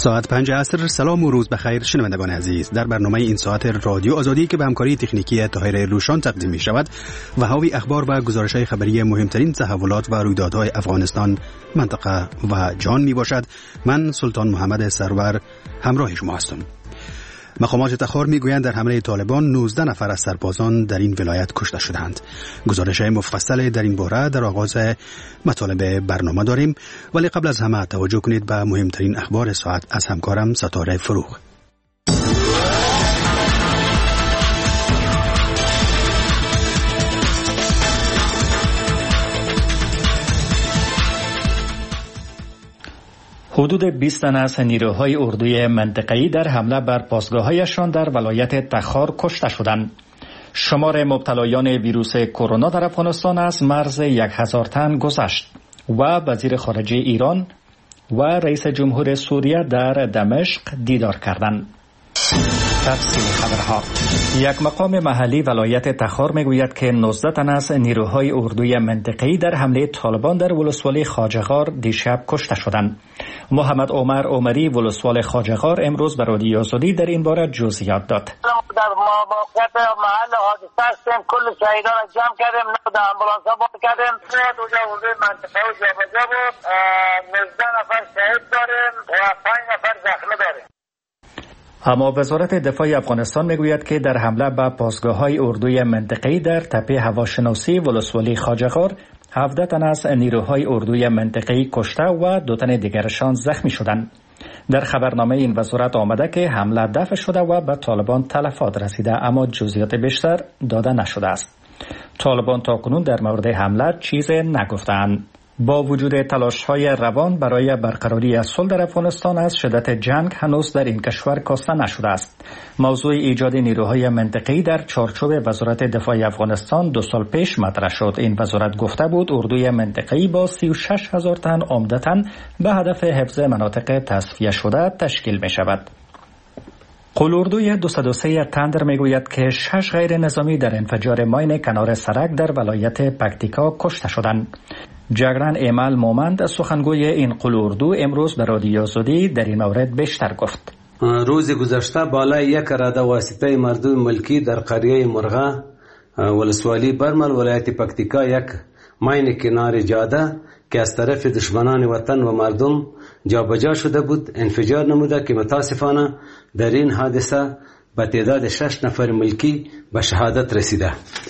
ساعت 5 عصر. سلام و روز بخیر شنوندگان عزیز. در برنامه این ساعت رادیو آزادی که به همکاری تکنیکی طاهر روشان تقدیم می شود و حاوی اخبار و گزارش‌های خبری مهمترین تحولات و رویدادهای افغانستان، منطقه و جهان می باشد، من سلطان محمد سرور همراه شما هستم. مقامات تخار میگویند در حمله طالبان 19 نفر از سربازان در این ولایت کشته شدند. گزارش‌های مفصل در این باره در آغاز مطالب برنامه داریم، ولی قبل از همه توجه کنید به مهمترین اخبار ساعت از همکارم ستاره فروغ. حدود 20 تن از نیروهای اردوی منطقه‌ای در حمله بر پاسگاه‌هایشان در ولایت تخار کشته شدند. شمار مبتلایان ویروس کرونا در افغانستان از مرز 1000 تن گذشت و وزیر خارجه ایران و رئیس جمهور سوریه در دمشق دیدار کردند. تفصیل خبرها. یک مقام محلی ولایت تخار میگوید که 19 تن از نیروهای اردوی منطقه‌ای در حمله طالبان در ولسوالی خواجه‌غار دیشب کشته شدند. محمد عمر عمری ولسوال خواجه‌غار امروز به رادیو آزادی در این باره جزئیات داد. در موقعیت محل حادثه هستیم، کل شهیدان را جمع کردیم، نود آمبولانس ها بارد کردیم. اونجا اردوی منطقه‌ای جابجا بود. 19 نفر شهید داریم و 5 نفر زخمی داریم. اما وزارت دفاع افغانستان میگوید که در حمله به پاسگاه‌های اردوی منطقه‌ای در تپه هواشناسی ولسوالی خواجه‌غار 17 تن از نیروهای اردوی منطقه‌ای کشته و 2 تن دیگرشان زخمی شدند. در خبرنامه این وزارت آمده که حمله دفع شده و به طالبان تلفات رسیده، اما جزئیات بیشتر داده نشده است. طالبان تاکنون در مورد حمله چیزی نگفتند. با وجود تلاش‌های روان برای برقراری صلح در افغانستان، از شدت جنگ هنوز در این کشور کاسته نشده است. موضوع ایجاد نیروهای منطقه‌ای در چارچوب وزارت دفاع افغانستان 2 سال پیش مطرح شد. این وزارت گفته بود اردوی منطقه‌ای با 36,000 تن عمدتاً به هدف حفظ مناطق تصفیه شده تشکیل می شود. قلاردوی 203 تندر میگوید که 6 غیر نظامی در انفجار ماین کنار سرک در ولایت پکتیکا کشته شدند. جگران ایمال مومند سخنگوی این قلاردو امروز به رادیو آزادی در این مورد بیشتر گفت. روز گذشته بالای یک رده واسطه مردم ملکی در قریه مرغا ولسوالی برمل ولایت پکتیکا یک ماین کنار جاده که از طرف دشمنان وطن و مردم جابجا شده بود انفجار نموده که متاسفانه در این حادثه به تعداد 6 نفر ملکی به شهادت رسیده.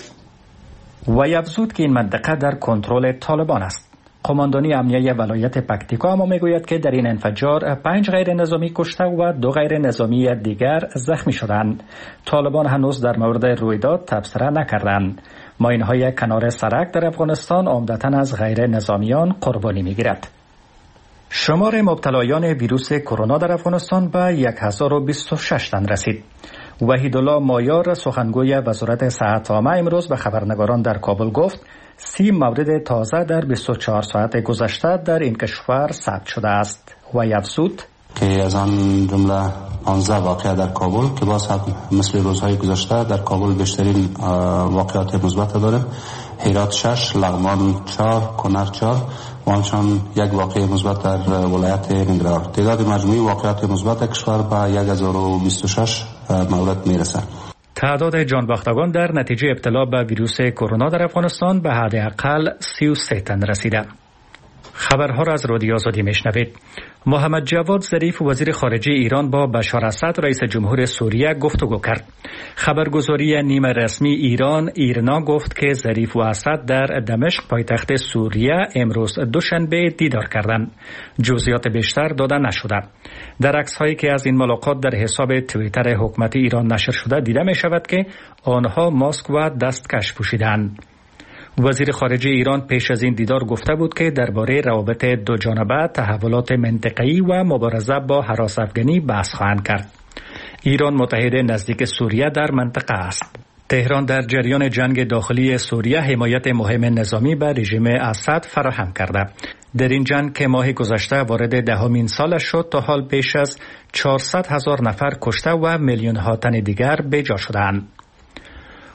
و افزود که این منطقه در کنترل طالبان است. قماندانی امنیه ولایت پکتیکا اما میگوید که در این انفجار 5 غیر نظامی کشته و 2 غیر نظامی دیگر زخمی شدند. طالبان هنوز در مورد رویداد تبصره نکردند. ماین‌های کنار سرک در افغانستان عمدتاً از غیر نظامیان قربانی میگیرد. شمار مبتلایان ویروس کرونا در افغانستان به 1026 تن رسید. وحیدالله مایار سخنگوی وزارت صحت عامه امروز به خبرنگاران در کابل گفت 30 مورد تازه در 24 ساعت گذشته در این کشور ثبت شده است و افزود که از آن جمله 15 واقعه در کابل که باز هم مثل روزهای گذشته در کابل بیشترین واقعات مثبت داریم. هرات 6، لغمان 4، کنر 4 و همچنان یک واقعه مثبت در ولایت ننگرهار. تعداد مجموعی واقعات مثبت کشور به 1026 مورد میرسه. تعداد جانباختگان در نتیجه ابتلا به ویروس کرونا در افغانستان به حداقل 33 تن رسیده. خبرها را از رادیو آزادی میشنوید. محمد جواد ظریف وزیر خارجه ایران با بشار اسد رئیس جمهور سوریه گفتگو کرد. خبرگزاری نیمه رسمی ایرنا گفت که ظریف و اسد در دمشق پایتخت سوریه امروز دوشنبه دیدار کردند. جزئیات بیشتر داده نشده. در عکس‌هایی که از این ملاقات در حساب توییتر حکومت ایران نشر شده دیده می شود که آنها ماسک و دستکش پوشیدند. وزیر خارجه ایران پیش از این دیدار گفته بود که درباره روابط دو جانبه، تحولات منطقه‌ای و مبارزه با هراس افغانی بحث خواهند کرد. ایران متحد نزدیک سوریه در منطقه است. تهران در جریان جنگ داخلی سوریه حمایت مهم نظامی به رژیم اسد فراهم کرده. در این جنگ که ماه گذشته وارد 10مین سالش شد، تا حال بیش از 400,000 نفر کشته و میلیون ها تن دیگر به جا شدند.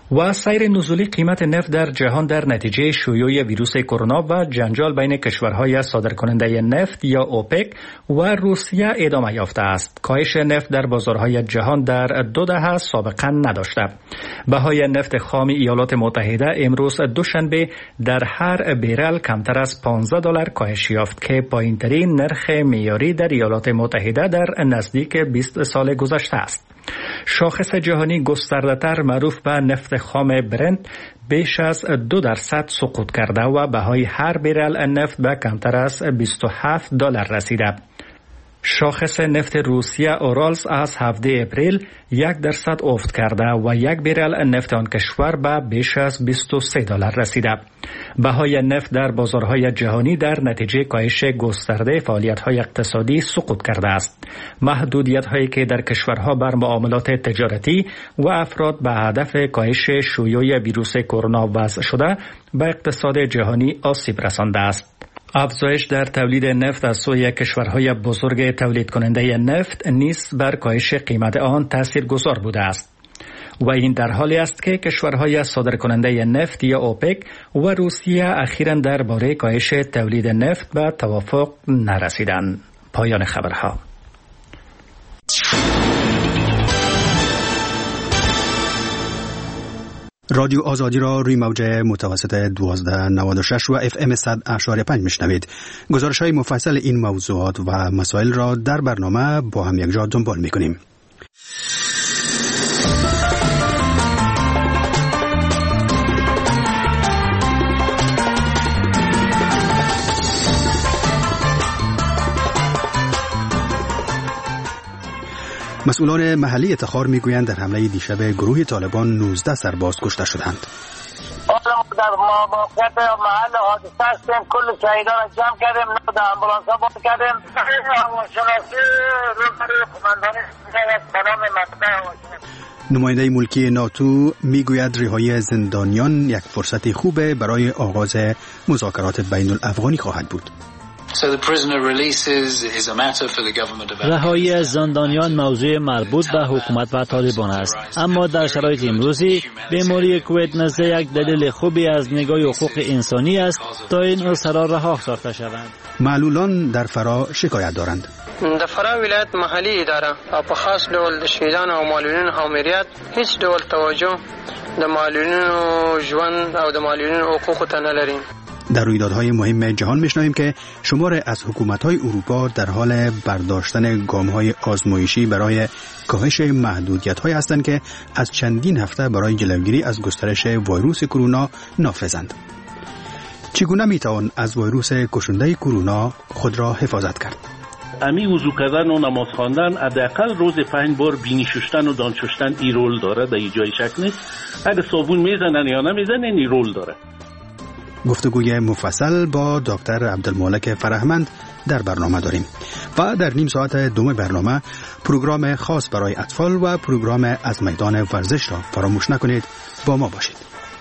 و سیر نزولی قیمت نفت در جهان در نتیجه شیوع ویروس کرونا و جنجال بین کشورهای صادرکننده نفت یا اوپک و روسیه ادامه یافته است. کاهش نفت در بازارهای جهان در 2 دهه سابقا نداشته. بهای نفت خام ایالات متحده امروز دوشنبه در هر بیرل کمتر از $15 کاهش یافت که پایین‌ترین نرخ معیاری در ایالات متحده در نزدیک 20 سال گذشته است. شاخص جهانی گسترده‌تر معروف به نفت خام برنت بیش از 2% سقوط کرده و بهای هر بیرل نفت به کمتر از $27 رسیده. شاخص نفت روسیه اورالز از 7 اپریل 1% افت کرده و یک بیرل نفت آن کشور به بیش از $23 رسیده. بهای نفت در بازارهای جهانی در نتیجه کاهش گسترده فعالیت‌های اقتصادی سقوط کرده است. محدودیت‌هایی که در کشورها بر معاملات تجارتی و افراد به هدف کاهش شیوع ویروس کرونا وضع شده به اقتصاد جهانی آسیب رسانده است. افزایش در تولید نفت از سوی کشورهای بزرگ تولید کننده نفت نیز بر کاهش قیمت آن تاثیرگذار بوده است و این در حالی است که کشورهای صادرکننده نفت یا اوپک و روسیه اخیراً درباره کاهش تولید نفت به توافق نرسیدند. پایان خبرها. رادیو آزادی را روی موج متوسط 1296 و FM 100.5 میشنوید. گزارش‌های مفصل این موضوعات و مسائل را در برنامه با هم یک جا دنبال می‌کنیم. مسئولان محلی تخار میگویند در حمله دیشب گروه طالبان 19 سرباز کشته شدند. در موقعیت محل حادثه هستیم، کل شهیدان را جمع کردیم، در امبولانس ها بار کردیم. هواشناسی روبروی قماندان سلام منطقه هواشناسی. نماینده ملکی ناتو میگوید رهایی زندانیان یک فرصت خوبه برای آغاز مذاکرات بین الافغانی خواهد بود. رهایی زندانیان موضوع مربوط به حکومت و طالبان است، اما در شرایط امروزی بیماری کووید 19 یک دلیل خوبی از نگاه حقوق انسانی است تا این اسرا رها ساخته شوند. معلولان در فرا شکایت دارند. د فرا ولایت محلي اداره او په خاص ډول د شهیدانو او معلولینو امریت هیڅ ډول توجه د معلولینو ژوند او د معلولینو حقوق ته نه لري. در رویدادهای مهم جهان میشنویم که شمار از حکومت‌های اروپا در حال برداشتن گام‌های آزمایشی برای کاهش محدودیت‌هایی هستند که از چندین هفته برای جلوگیری از گسترش ویروس کرونا نافذند. چگونه میتوان از ویروس کشنده کرونا خود را حفاظت کرد؟ امی وضو کردن و نماز خواندن حداقل روز 5 بار بینی شستن و دان شستن ای رول داره، در جای شک نیست. اگه صابون میزنن یا نمیزنن ای رول داره. گفتگوی مفصل با دکتر عبدالمالک فرهمند در برنامه داریم و در نیم ساعت دوم برنامه پروگرام خاص برای اطفال و پروگرام از میدان ورزش را فراموش نکنید. با ما باشید.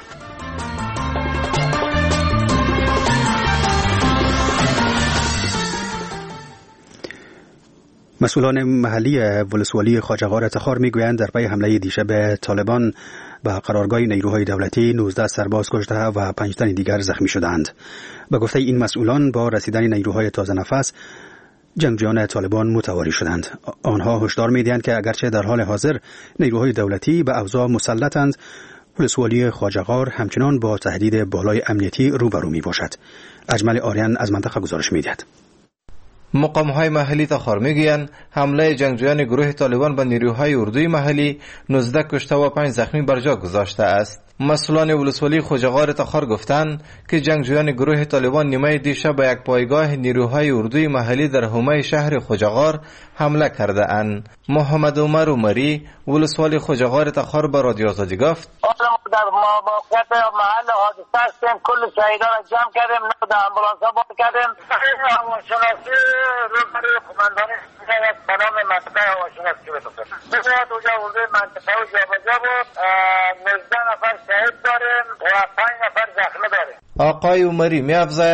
مسئولان محلی ولسوالی خواجه‌غار تخار میگویند در پی حمله دیشب طالبان به قرارگاه نیروهای دولتی 19 سرباز کشته و 5 تن دیگر زخمی شدند. به گفته این مسئولان با رسیدن نیروهای تازه نفس جنگجویان طالبان متواری شدند. آنها هشدار می‌دهند که اگرچه در حال حاضر نیروهای دولتی به اوضاع مسلطند، ولسوالی خواجه‌غار همچنان با تهدید بالای امنیتی روبرو میباشد. اجمل آریان از منطقه گزارش می‌دهد. مقام‌های محلی تخار میگویند حمله جنگجویان گروه طالبان به نیروهای اردوی محلی 19 کشته و 5 زخمی بر جا گذاشته است. مسئولان ولسوالی خواجه‌غار تخار گفتند که جنگجویان گروه طالبان نیمه دیشب به یک پایگاه نیروهای اردوی محلی در حومه شهر خواجه‌غار حمله کرده اند. محمد عمر عمری ولسوالی خواجه‌غار تخار به رادیو آزادی گفت: در موقعیت محل حادثه هستیم، کل شهیدان را جمع کردیم، در امبولانس ها بار کردیم. هواشناسی روبروی قماندان سلام منطقه هواشناسی بسید اونجا حضور منطقه و جابجا بود. 19 نفر شهید داریم و 5 نفر زخمی داریم. آقای عمری می افزاید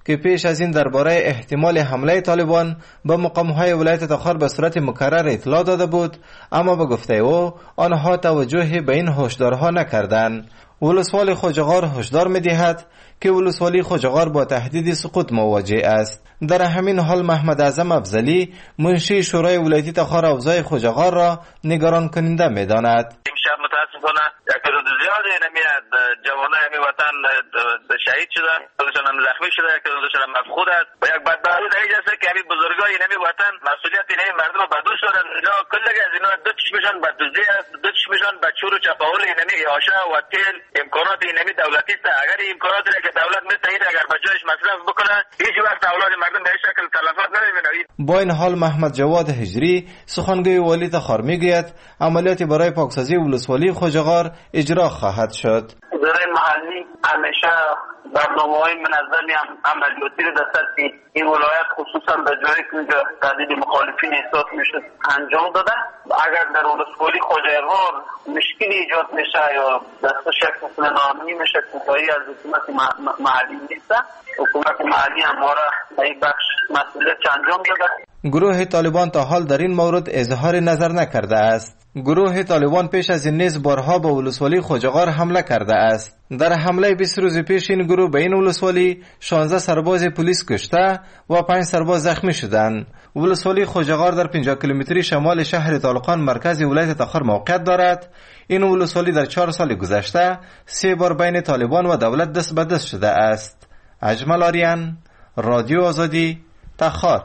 که پیش از این درباره احتمال حمله طالبان به مقام‌های ولایت تخار به صورت مکرر اطلاع داده بود، اما به گفته او آنها توجه به این هشدارها نکردند. ولسوالی خوجغار هشدار می‌دهد که ولسوالی خوجغار با تهدید سقوط مواجه است. در همین حال محمد اعظم افضلی منشی شورای ولایتی تخار اوضاع خوجغار را نگران کننده می‌داند. امشب متاسفانه یک روز زیاد نمیاد جوانای می وطن شهید شدن، خودشان هم زخمی شده، یک روزشان هم مفقود است و یک بدبختی در اینجاست که همین بزرگای نمی وطن مسئولیت این مردم به دوش دارن. اینا کلی از اینا دو چشمشان به دزدی است، دو چشمشان به چور و چپاول اینمی آشا و تیل امکانات اینمی دولتی است. اگر این امکاناتی را که دولت میتونه اگر به جایش مصرف بکنه هیچ وقت اولاد مردم به این شکل تلفات نمیبینه. با این حال محمد جواد هجری سخنگوی والی تخار میگوید عملیاتی برای پاکسازی ولسوالی خوجغار اجرا خواهد شد. اداره محلی همیشه برنامه‌های منظمی عملیاتی را در سطح این ولایت خصوصا در جایی که تهدید مخالفین احساس میشه انجام داده. اگر در ولسوالی خوجغار مشکلی ایجاد میشه یا دست شخص ناامنی میشه کوتاهی از حکومت محلی نیست، حکومت محلی همواره این بخش مسئولیت انجام داده. گروه طالبان تا حال در این مورد اظهار نظر نکرده است. گروه طالبان پیش از این نیز بارها به ولسوالی خوجغار حمله کرده است. در حمله 20 روز پیش این گروه به این ولسوالی 16 سرباز پلیس کشته و 5 سرباز زخمی شدند. ولسوالی خوجغار در 50 کیلومتری شمال شهر طالقان مرکز ولایت تخار موقعیت دارد. این ولسوالی در 4 سال گذشته 3 بار بین طالبان و دولت دست به دست شده است. اجمل آریان، رادیو آزادی، تخار.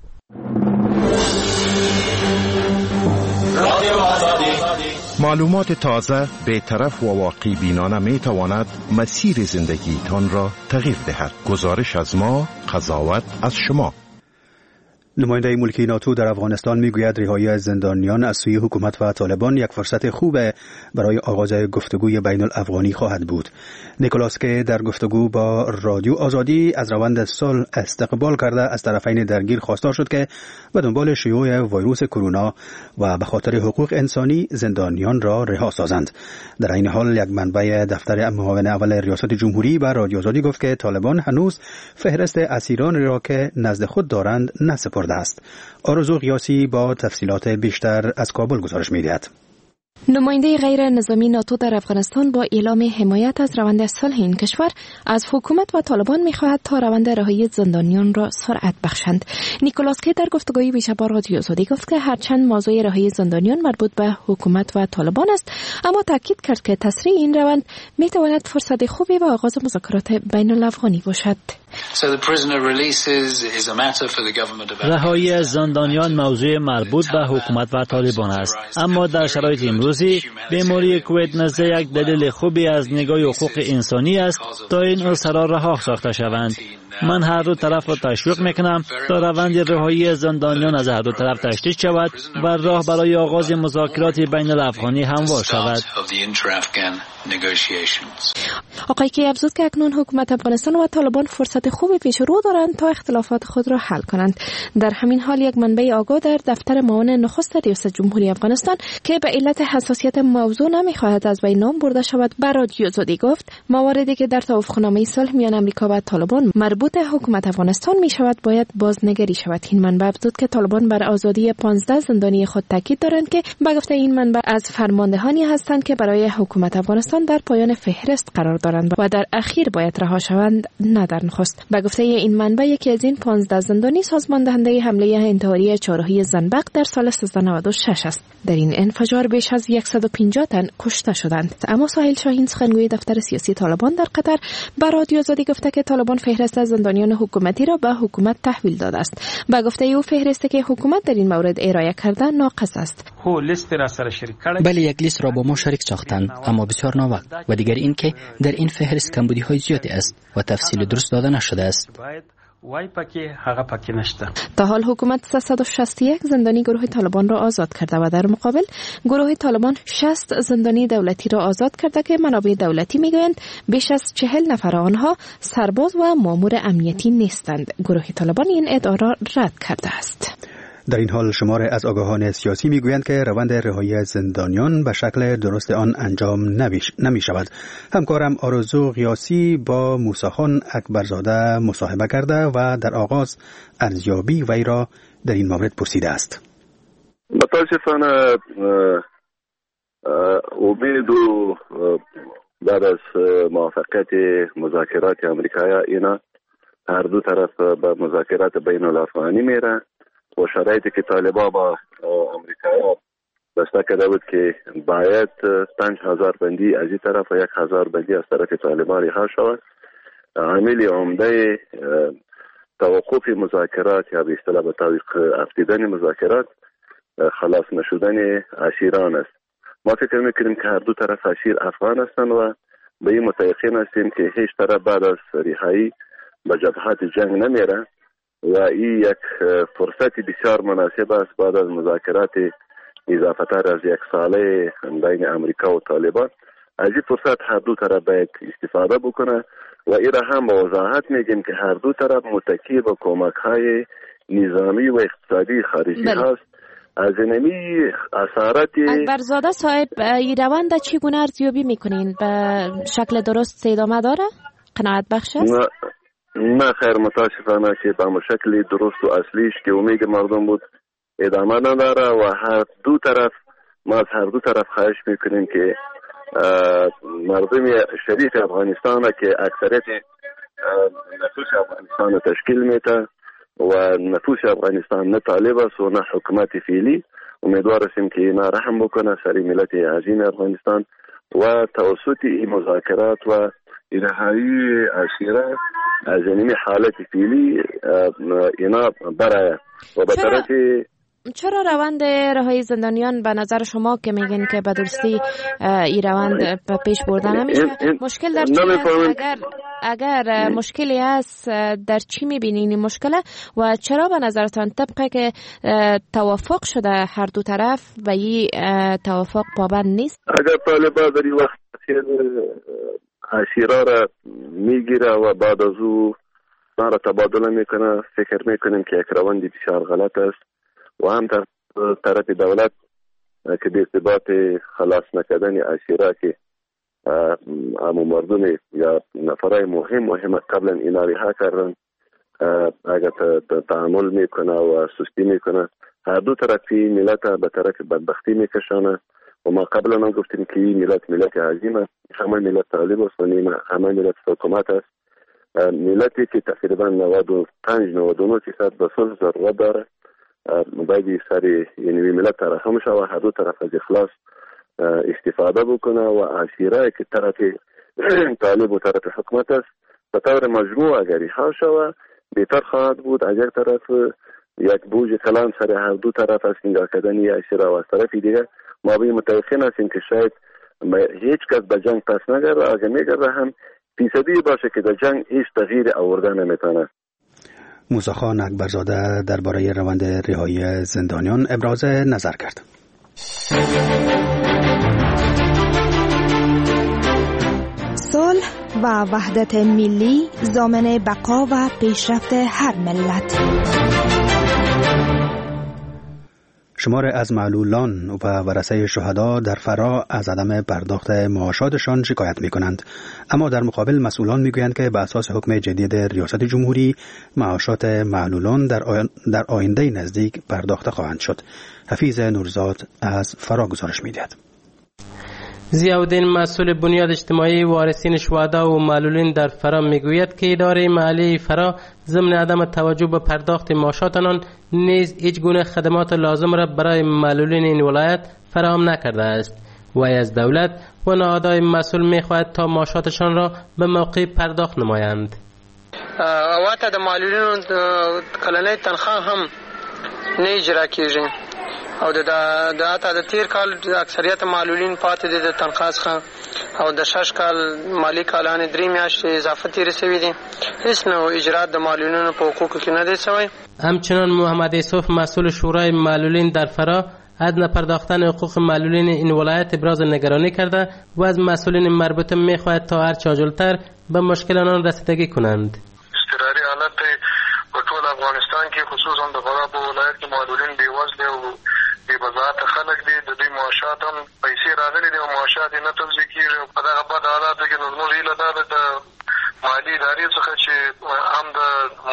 معلومات تازه، بی‌طرف و واقع بینانه می تواند مسیر زندگیتان را تغییر دهد. گزارش از ما، قضاوت از شما. نماینده ملکی ناتو در افغانستان میگوید رهایی از زندانیان از سوی حکومت و طالبان یک فرصت خوب برای آغاز گفتگوی بین الافغانی خواهد بود. نیکولاس که در گفتگو با رادیو آزادی از روند صلح استقبال کرده از طرفین درگیر خواستار شد که به دنبال شیوع ویروس کرونا و به خاطر حقوق انسانی زندانیان را رها سازند. در این حال یک منبع دفتر معاون اول ریاست جمهوری به رادیو آزادی گفت که طالبان هنوز فهرست اسیران را که نزد خود دارند نسپرده است. آرزو قیاسی با تفصیلات بیشتر از کابل گزارش می‌دهد. نماینده غیر نظامی ناتو در افغانستان با اعلام حمایت از روند صلح این کشور از حکومت و طالبان می‌خواهد تا روند رهایی زندانیان را سرعت بخشند. نیکولاس که در گفتگوی بیش با رادیو آزادی گفت که هرچند موضوع رهایی زندانیان مربوط به حکومت و طالبان است، اما تاکید کرد که تسریع این روند می‌تواند فرصت خوبی به آغاز مذاکرات بین الافغانی باشد. رهایی از زندانیان موضوع مربوط به حکومت و طالبان است، اما در شرایط امروزی بیماری کووید 19 یک دلیل خوبی از نگاه حقوق انسانی است تا این اسرا رها ساخته شوند. من هر دو طرف را تشویق میکنم تا روند رهایی زندانیان از هر دو طرف تشدید شود و راه برای آغاز مذاکرات بین الافغانی هموار شود. آقای کی افزود که اکنون حکومت افغانستان و طالبان فرصت خوبی پیش رو دارند تا اختلافات خود را حل کنند. در همین حال یک منبع آگاه در دفتر معاون نخست ریاست جمهوری افغانستان که به علت حساسیت موضوع نمیخواهد از بین نام برده شود به رادیو آزادی گفت مواردی که در توافقنامه صلح میان آمریکا و طالبان مربوط حکومت افغانستان می شود باید بازنگری شود. این منبع افزود که طالبان بر آزادی 15 زندانی خود تاکید دارند که به گفته این منبع از فرماندهانی هستند که برای حکومت افغانستان در پایان فهرست قرار دارند و در اخیر باید رها شوند، نه در نخست. به گفته این منبع یکی از این 15 زندانی سازمان دهنده حمله انتحاری چهارراهی زنبق در سال 1396 است. در این انفجار بیش از 150 تن کشته شدند. اما ساحل شاهین سخنگوی دفتر سیاسی طالبان در قطر به رادیو آزادی گفته که طالبان فهرست از زندانیان حکومتی را به حکومت تحویل داده است. به گفته او فهرستی که حکومت در این مورد ارائه کرده ناقص است. بله، یک لیست را با ما شریک ساختند، اما بسیار ناوقت و دیگر این که در این فهرست کمبودی‌های زیادی است و تفصیل درست داده نشده است. تا حال حکومت 361 زندانی گروه طالبان را آزاد کرده و در مقابل گروه طالبان 60 زندانی دولتی را آزاد کرده که منابع دولتی میگویند بیش از 40 نفر آنها سرباز و مامور امنیتی نیستند. گروه طالبان این ادعا را رد کرده است. در این حال شمار از آگاهان سیاسی میگویند که روند رهایی زندانیان به شکل درست آن انجام نمی شود. همکارم آرزو قیاسی با موسیخان اکبرزاده مصاحبه کرده و در آغاز ارزیابی وی را در این مورد پرسیده است. متاسفانه امید و بعد از موافقت مذاکرات امریکایی اینا هر دو طرف به مذاکرات بین الافغانی میره و شرایطی که طالبان با امریکایی بسته کرده بود که باید 5000 بندی از این طرف و 1000 بندی از طرف طالبان رها شود. عامل عمده توقف مذاکرات یا به اصطلاح به تعویق افتیدن مذاکرات خلاص نشدن اسیران است. ما فکر میکنیم که هر دو طرف اسیر افغان هستند و به این متيقن هستیم که هیچ طرف بعد از رهایی به جبهات جنگ نمیره و این یک فرصت بسیار مناسب است بعد از مذاکرات اضافه تر از 1 ساله بین امریکا و طالبان. از این فرصت هر دو طرف باید استفاده بکنه و این را هم با وضاحت میگیم که هر دو طرف متکی به کمک های نظامی و اقتصادی خارجی هست. از اینمی اثرات اکبرزاده صاحب این روند چگونه ارزیابی میکنین؟ به شکل درست ادامه داره؟ قناعت بخش است؟ نه خیر، متاسفانه که به شکل درست و اصلیش که امید مردم بود ادامه نداره و هر دو طرف ما از هر دو طرف خواهش میکنیم که مردم شریف افغانستان که اکثریت نفوس افغانستان تشکیل میده و نفوس افغانستان نه طالب است و نه حکومت فعلی، امیدوار هستیم که اینا رحم بکنه سر ملت عظیم افغانستان و توسط این مذاکرات و رهایی اسیران از این حالت فعلی اینا برای و به طرف. چرا روند رهایی زندانیان به نظر شما که میگین که به درستی این روند پیش برده نمیشه؟ مشکل در چی است؟ اگر مشکلی هست در چی میبینین این مشکله و چرا به نظرتان طبقه که توافق شده هر دو طرف و این توافق پابند نیست؟ اگر طالبان در این وقت اسیرا را میگیره و بعد از او را تبادله میکنه، فکر میکنیم که یک روند بسیار غلط است و هم طرف دولت که به ارتباط خلاص نکردن اسیرا که عمو مردم یا نفرای مهم قبلا اینا رها کردن اگر تعامل میکنه و سستی میکنه، هر دو طرفی ملت به طرف بدبختی میکشانه و ما قبلا هم گفتیم که ملت عظیمه، همه ملت طالب است و همه ملت حکومت است، ملتی که تقریبا 95-99% به صلح ضرورت داره. باید سر یعنی ملت ترحم شود و هر دو طرف از اخلاص استفاده بکنه و اسیرایی که طرف طالب و طرف حکومت است به طور مجموع اگر رها شود بهتر خواهد بود. از یک طرف یک بوج کلان سر هر دو طرف از نگاه کردن اسیرا و از طرف دیگه ما به متوقع هستیم که شاید هیچ کس به جنگ پس نگرده، اگر میگرده هم فیصدی باشه که در جنگ هیچ تغییر آوردن نمیتونه. موسیخان اکبرزاده درباره روند رهایی زندانیان ابراز نظر کرد. صلح و وحدت ملی ضامن بقا و پیشرفت هر ملت. شمار از معلولان و ورثه شهدا در فرا از عدم پرداخت معاشاتشان شکایت می‌کنند، اما در مقابل مسئولان می‌گویند که به اساس حکم جدید ریاست جمهوری معاشات معلولان در آینده نزدیک پرداخته خواهند شد. حفیظ نورزاد از فرا گزارش می‌دهد. ضیاءالدین مسئول بنیاد اجتماعی وارثین شهدا و معلولین در فرا میگوید که اداره محلی فرا ضمن عدم توجه به پرداخت معاشات آنان نیز هیچ گونه خدمات لازم را برای معلولین این ولایت فراهم نکرده است و از دولت و نهادهای مسئول میخواهد تا معاشاتشان را به موقع پرداخت نمایند. واته د معلولینو کلنۍ تنخواه هم نه اجرا کیږي او د تیر کال اکثریت معلولین پاتې دي د تنخواه څخه او د 6 کال مالی کالانې 3 میاشتې اضافه تیرې شوي دي. هیڅ نوع اجرات د معلولینو په حقوقو کې نه دی شوی. همچنان محمد یوسف مسئول شورای معلولین در فرا از نپرداختن حقوق معلولین این ولایت ابراز نگرانی کرده و از مسئولین مربوطه میخواهد تا هر چه عاجل‌تر به مشکل آنان رسیدگی کنند. اضطراری حالت په ټول افغانستان کې خصوصا د فرا په ولایت کې معلولین بې وضاحت خلک دي، د دوی معاشات هم پیسې راغلي دي او معاشات یې نه توزیع کېږي. په دغه بد حالاتو کې نو زموږ هیله دا ده د مالي ادارې څخه چې هم د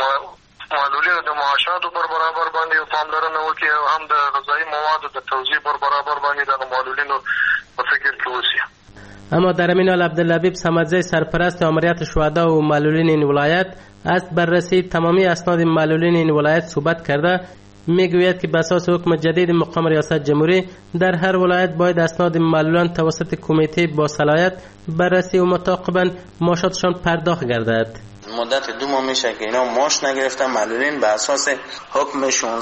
معلولینو د معاشاتو پر برابر باندې پاملرنه وکړي او هم د غذایي موادو د توزیع پر برابر باندې دغه معلولینو په فکر کې اوسي. اما در همین حال عبداللطیف صمدزی سرپرست امریت شهدا و معلولین این ولایت از بررسی تمامی اسناد معلولین این ولایت صحبت کرده میگوید که به اساس حکم جدید مقام ریاست جمهوری در هر ولایت باید اسناد معلولان توسط کمیته با صلاحیت بررسی و متعاقباً معاشاتشان پرداخت گردد. مدت 2 ماه میشه که اینا معاش نگرفتن. معلولین به اساس حکم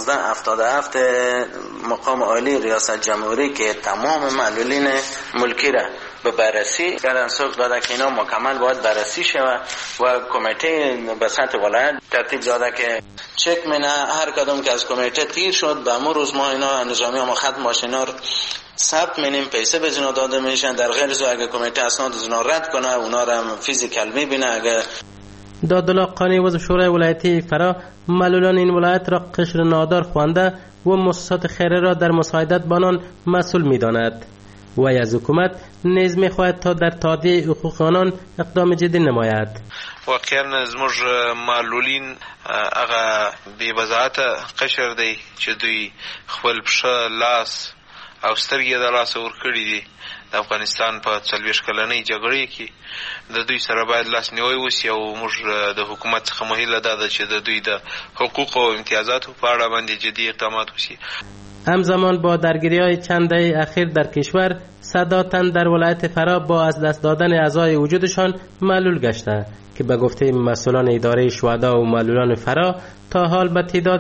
1677 مقام عالی ریاست جمهوری که تمام معلولین ملکی را به بررسی کردن سوق داده که اینا مکمل باید بررسی شود و کمیته به سطح ولایت ترتیب داده که چک منه هر کدوم که از کمیته تیر شد به امور روز ما اینا نظامی هم خط ماشینا رو ثبت منیم، پیسه به زنا داده میشن. در غیر از اگه کمیته اسناد زنا رد کنه اونا رو هم فیزیکال میبینه. اگه دادالله قانی عضو شورای ولایتی فرا معلولان این ولایت را قشر نادار خوانده و مؤسسات خیریه را در مساعدت با آنان مسئول می‌داند و از حکومت نیز می‌خواهد تا در تادیه حقوق آنان اقدام جدی نماید. واقعا زموږ معلولین هغه بې وضاحته قشر دی چې دوی خپل پښه لاس او سترګې د لاسه ورکړي دي. د افغانستان په 40 کلنۍ جګړې کې د دوی سره باید لاسنیوی وشي او موږ د حکومت څخه مهیله ده چې د دوی د حقوق او امتیازاتو په اړه باندې جدي اقدامات وشي. همزمان با درگیری‌های چند دهه اخیر در کشور صدها تن در ولایت فرا با از دست دادن اعضای وجودشان معلول گشته که به گفته مسئولان اداره شهدا و معلولان فرا تا حال به تعداد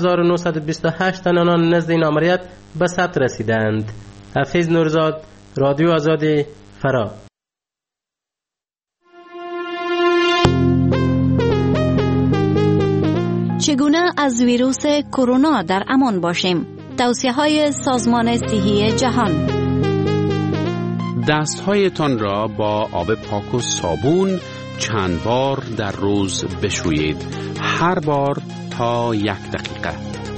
1928 تن آنان نزد این آمریت به ثبت رسیدند. حفیظ نورزاد، رادیو آزادی، فرا. چگونه از ویروس کرونا در امان باشیم؟ توصیه‌های سازمان صحی جهان. دست‌هایتان را با آب پاک و صابون چند بار در روز بشویید. هر بار تا 1 دقیقه.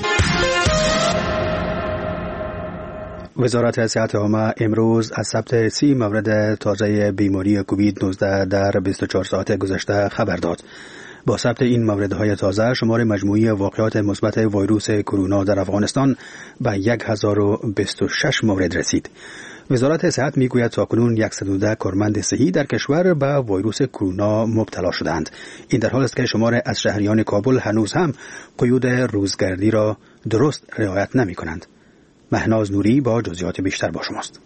وزارت صحت عامه امروز از ثبت 30 مورد تازه بیماری کووید 19 در 24 ساعت گذشته خبر داد. با ثبت این موردهای تازه شمار مجموعی واقعات مثبت ویروس کرونا در افغانستان به 1026 مورد رسید. وزارت صحت میگوید تاکنون 110 کارمند صحی در کشور به ویروس کرونا مبتلا شدند. این در حالی است که شمار از شهریان کابل هنوز هم قیود روزگردی را درست رعایت نمی کنند. مهناز نوری با جزئیات بیشتر با شماست.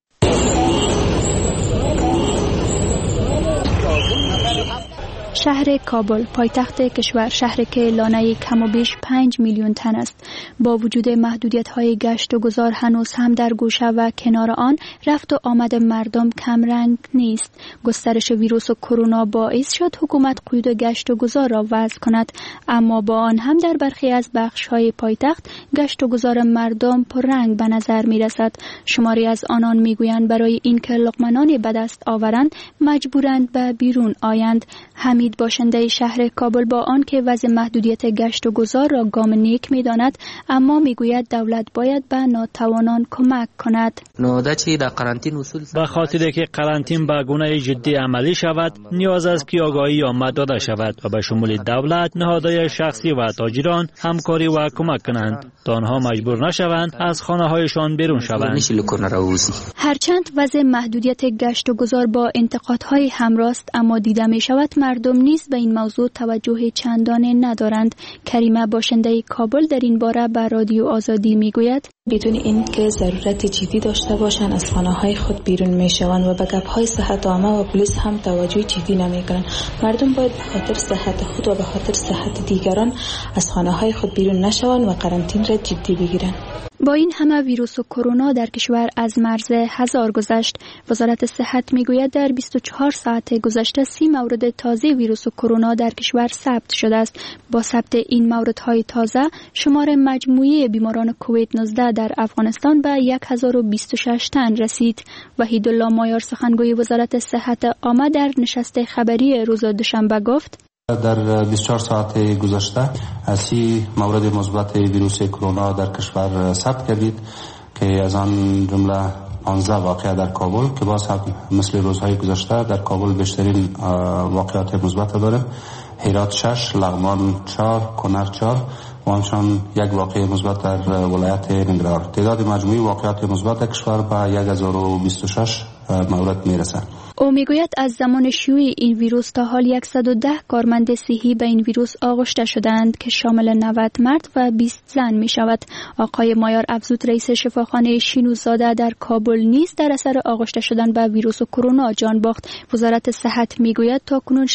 شهر کابل پایتخت کشور، شهری که لانه کم و بیش 5 میلیون تن است، با وجود محدودیت‌های گشت و گذار هنوز هم در گوشه و کنار آن رفت و آمد مردم کمرنگ نیست. گسترش ویروس کرونا باعث شد حکومت قیود گشت و گذار را وضع کند، اما با آن هم در برخی از بخش‌های پایتخت گشت و گذار مردم پررنگ به نظر می‌رسد. شماری از آنان می‌گویند برای اینکه لقمه‌نانی به دست آورند مجبورند به بیرون آیند. حمید باشنده شهر کابل با آن که وضع محدودیت گشت و گذار را گام نیک می‌داند، اما میگوید دولت باید به ناتوانان کمک کند. به خاطر که قرنطین به گونه جدی عملی شود نیاز است که آگاهی عامه داده شود و به شمول دولت، نهادهای شخصی و تاجران همکاری و کمک کنند تا آنها مجبور نشوند از خانه‌هایشان بیرون شوند. هرچند وضع محدودیت گشت و گذار با انتقادهای همراه است، اما دیده می‌شود مردم نیز به این موضوع توجه چندانه ندارند. کریمه باشنده کابل در این باره به رادیو آزادی میگوید بدون اینکه ضرورت جدی داشته باشند از خانه‌های خود بیرون میشوند و به گپ‌های صحت عامه و پلیس هم توجه جدی نمیکنند. مردم باید به خاطر صحت خود و به خاطر صحت دیگران از خانه‌های خود بیرون نشوند و قرنطینه را جدی بگیرند. با این همه ویروس کرونا در کشور از مرز 1000 گذشت. وزارت صحت میگوید در 24 ساعت گذشته 30 مورد تازه ویروس کرونا در کشور ثبت شده است. با ثبت این موردهای تازه شمار مجموعی بیماران کووید 19 در افغانستان به 1026 تن رسید. وحیدالله مایار سخنگوی وزارت صحت عامه در نشست خبری روز دوشنبه گفت در 24 ساعت گذشته 30 مورد مثبت ویروس کرونا در کشور ثبت گردید. که از آن جمله 15 واقعه در کابل که باز هم مثل روزهای گذشته در کابل بیشترین واقعات مثبت داریم. هرات 6، لغمان 4، کنر 4 و همچنان یک واقعه مثبت در ولایت ننگرهار. تعداد مجموعی واقعات مثبت کشور به 1026 مورد میرسه. او میگوید از زمان شیوع این ویروس تا حال 110 کارمند صحی به این ویروس آغشته شدند که شامل 90 مرد و 20 زن می شود. آقای مایار افزود رئیس شفاخانه شینوزاده در کابل نیز در اثر آغشته شدن به ویروس کرونا جان باخت. وزارت صحت میگوید تاکنون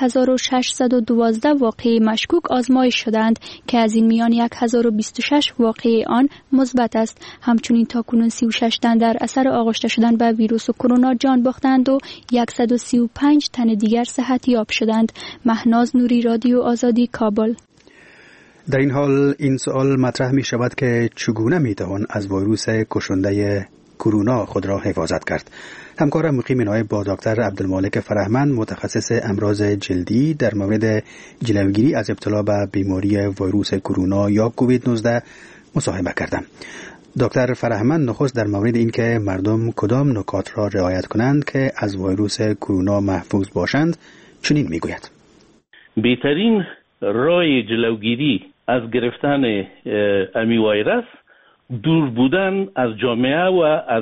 6612 واقعه مشکوک آزمایش شدند که از این میان 1026 واقعه آن مثبت است. همچنین تاکنون 36 تن در اثر آغشته شدن به ویروس کرونا جان باختند و 135 تن دیگر صحتیاب شدند. مهناز نوری، رادیو آزادی، کابل. در این حال این سوال مطرح می شود که چگونه می توان از ویروس کشنده کرونا خود را حفاظت کرد. همکارم مقیم نایب با دکتر عبدالمالک فرهمند متخصص امراض جلدی در مورد جلوگیری از ابتلا به بیماری ویروس کرونا یا کووید 19 مصاحبه کردم. دکتر فرهمند نخست در مورد اینکه مردم کدام نکات را رعایت کنند که از ویروس کرونا محفوظ باشند چنین میگوید. بهترین راه جلوگیری از گرفتن امی ویروس دور بودن از جامعه و از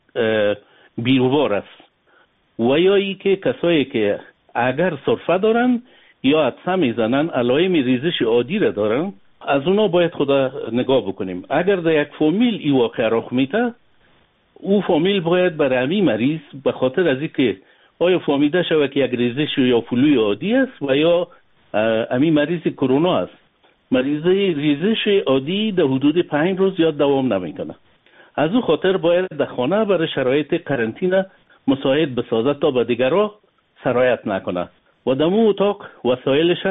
بیروبار است و یا ای که کسایی که اگر سرفه دارن یا عطسه میزنن علائم ریزش عادی را دارن از اونا باید خدا نگاه بکنیم. اگر در یک فامیل این واقع رخ میده او فامیل باید برای امی مریض به خاطر از اینکه آیا فهمیده شود که یک ریزش یا فلوی عادی است و یا امی مریض کرونا است. مریض ریزش عادی در حدود 5 روز یا دوام نمیکنه. از او خاطر باید در خانه برای شرایط قرنطینه مساعد بسازد تا به دیگرها سرایت نکنه و در مو اتاق وسایلش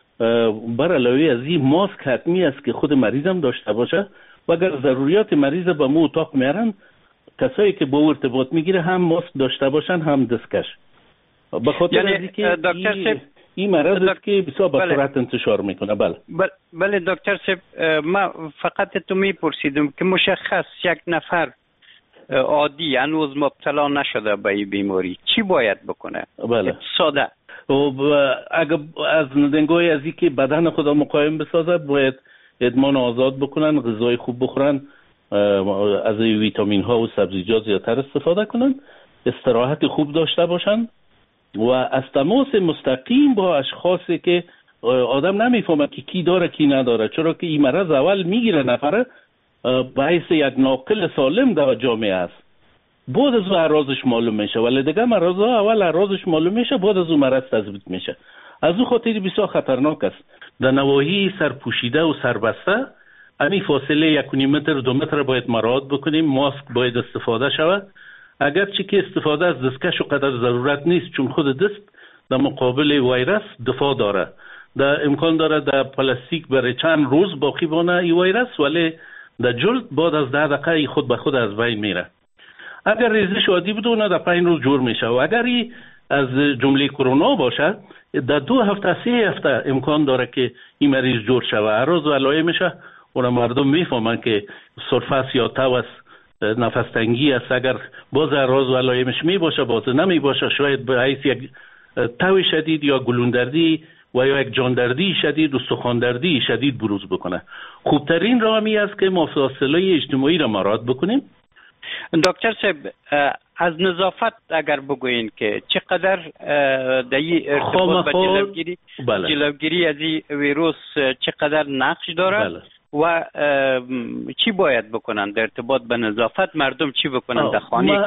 بر علاوه از این ماسک حتمی است که خود مریض هم داشته باشه و اگر ضروریات مریض به مو اتاق میارن کسایی که با او ارتباط میگیره هم ماسک داشته باشن هم دستکش. به خاطر از اینکه این مرض است که بسیار به سرعت انتشار میکنه. بله دکتر صاحب، ما فقط تو میپرسیدم که مشخص یک نفر عادی هنوز مبتلا نشده به این بیماری چی باید بکنه؟ بله ساده. اگر از ندنگاه از این که بدن خدا مقاوم بسازه باید ادمان آزاد بکنن، غذای خوب بخورن، از ویتامین ها و سبزیجات زیادتر استفاده کنن، استراحت خوب داشته باشن و از تماس مستقیم با اشخاصی که آدم نمیفهمه که کی داره کی نداره، چرا که این مرض اول میگیره نفره باعث یک ناقل سالم در جامعه است، بعد از اعراضش معلوم میشه، ولی دیگه مرض ها اول اعراضش معلوم میشه بعد از مرض تثبیت میشه. از او خاطر بسیار خطرناک است. در نواحی سرپوشیده و سربسته امی فاصله 1.5 متر 2 متر باید مراعات بکنیم. ماسک باید استفاده شود، اگرچه که استفاده از دستکش و قدر ضرورت نیست، چون خود دست در مقابل ویروس دفاع داره. در امکان داره در پلاستیک برای چند روز باقی بانه این ویروس، ولی در جلد بعد از 10 دقیقه خود به خود از بین میره. اگر ریزش عادی بود اون در 5 روز جور میشه و اگر از جمله کرونا باشه در 2 هفته 3 هفته امکان داره که این مریض جور شود. اعراض و علائمش اون مردم میفهمن که سرفه یا تاوس نفس تنگی است. اگر باز اعراض و علائمش می باشه باز نمی باشه، شاید به حیث یک تاو شدید یا گلوندردی و یا یک جاندردی شدید و سخاندردی شدید بروز بکنه. خوبترین راه می است که ما فاصله اجتماعی را مراعات بکنیم. دکتر صاحب، از نظافت اگر بگوین که چقدر در این ارتباط به جلوگیری از این ویروس چقدر نقش داره؟ بله. و چی باید بکنن در ارتباط به نظافت؟ مردم چی بکنن در خانه؟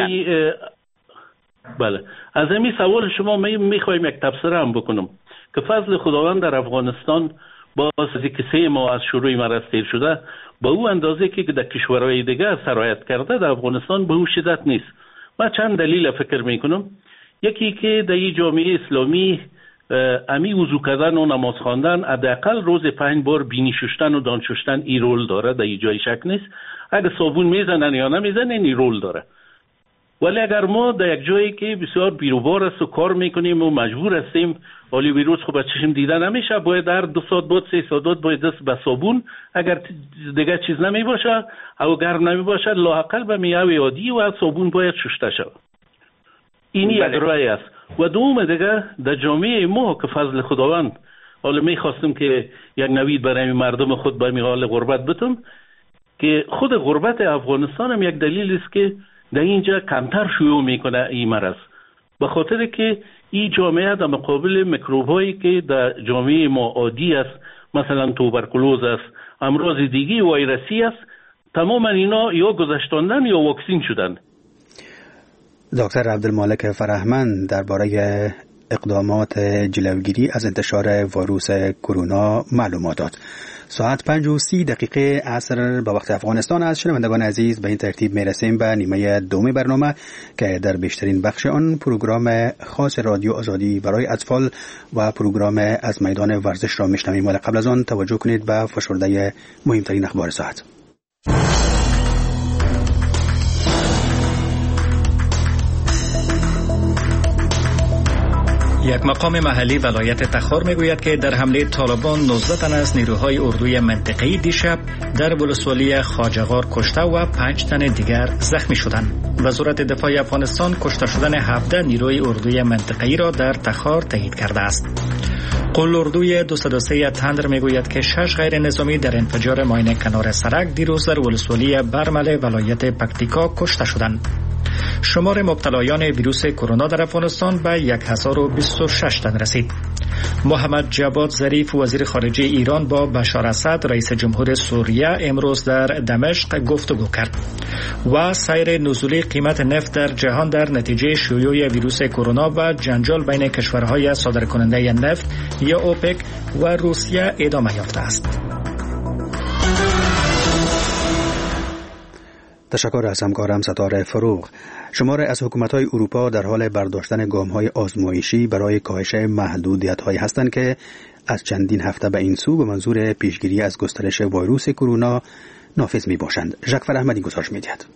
بله، از همین سوال شما میخوایم یک تبصره هم بکنم که فضل خداوند در افغانستان با از اینکه 3 ماه از شروع مرض تیر شده با او اندازه که در کشورهای دیگه سرایت کرده در افغانستان به او شدت نیست. من چند دلیل فکر میکنم. یکی که در این جامعه اسلامی امی وضو کردن و نماز خواندن حداقل روز 5 بار بینی شستن و دان شستن این رول داره، در این جای شک نیست. اگه صابون میزنن یا نمیزنن این رول داره. ولی اگر ما در یک جایی که بسیار بیروبار است و کار میکنیم و مجبور هستیم ولی ویروس خب از چشم دیده نمیشه، باید هر 2 ساعت بعد 3 ساعت بعد باید دست به صابون، اگر دیگه چیز نمی باشه او گرم نمی باشه لااقل به میوه عادی و صابون باید شسته شود. این یک راه است. و دوم دیگه در جامعه ما که فضل خداوند حالا میخواستم که یک نوید برای مردم خود به حال غربت بتم که خود غربت افغانستان هم یک دلیل است که در اینجا کمتر شیوع میکنه این مرض، به خاطر که این جامعه در مقابل میکروب هایی که در جامعه ما عادی است، مثلا توبرکلوز است، امراض دیگی و ویروسی است، تمام اینا یا گذشتاندن یا واکسین شدن. دکتر عبدالمالک فرهمند درباره اقدامات جلوگیری از انتشار ویروس کرونا معلومات داد. ساعت 5:30 عصر به وقت افغانستان است. شنوندگان عزیز، به این ترتیب میرسیم به نیمه دوم برنامه که در بیشترین بخش آن پروگرام خاص رادیو آزادی برای اطفال و پروگرام از میدان ورزش را میشنویم. ولی قبل از آن توجه کنید به فشرده مهمترین اخبار ساعت. یک مقام محلی ولایت تخار میگوید که در حمله طالبان 19 تن از نیروهای اردوی منطقه‌ای دیشب در ولسوالی خواجه‌غار کشته و 5 تن دیگر زخمی شدند. وزارت دفاع افغانستان کشته شدن 17 نیروی اردوی منطقه‌ای را در تخار تایید کرده است. قل اردوی 203 تندر میگوید که 6 غیر نظامی در انفجار ماین کنار سرک دیروز در ولسوالی برمل ولایت پکتیکا کشته شدند. شمار مبتلایان ویروس کرونا در افغانستان به 1026 تن رسید. محمد جواد ظریف وزیر خارجه ایران با بشار اسد رئیس جمهور سوریه امروز در دمشق گفتگو کرد. و سیر نزولی قیمت نفت در جهان در نتیجه شیوع ویروس کرونا و جنجال بین کشورهای صادرکننده نفت یا اوپک و روسیه ادامه یافته است. تشکر از همکارم ستاره فروغ. شمار از حکومت‌های اروپا در حال برداشتن گام‌های آزمایشی برای کاهش محدودیت‌هایی هستند که از چندین هفته به این سو به منظور پیشگیری از گسترش ویروس کرونا نافذ می‌باشند. ژاک فرحمدی گزارش می‌دهد.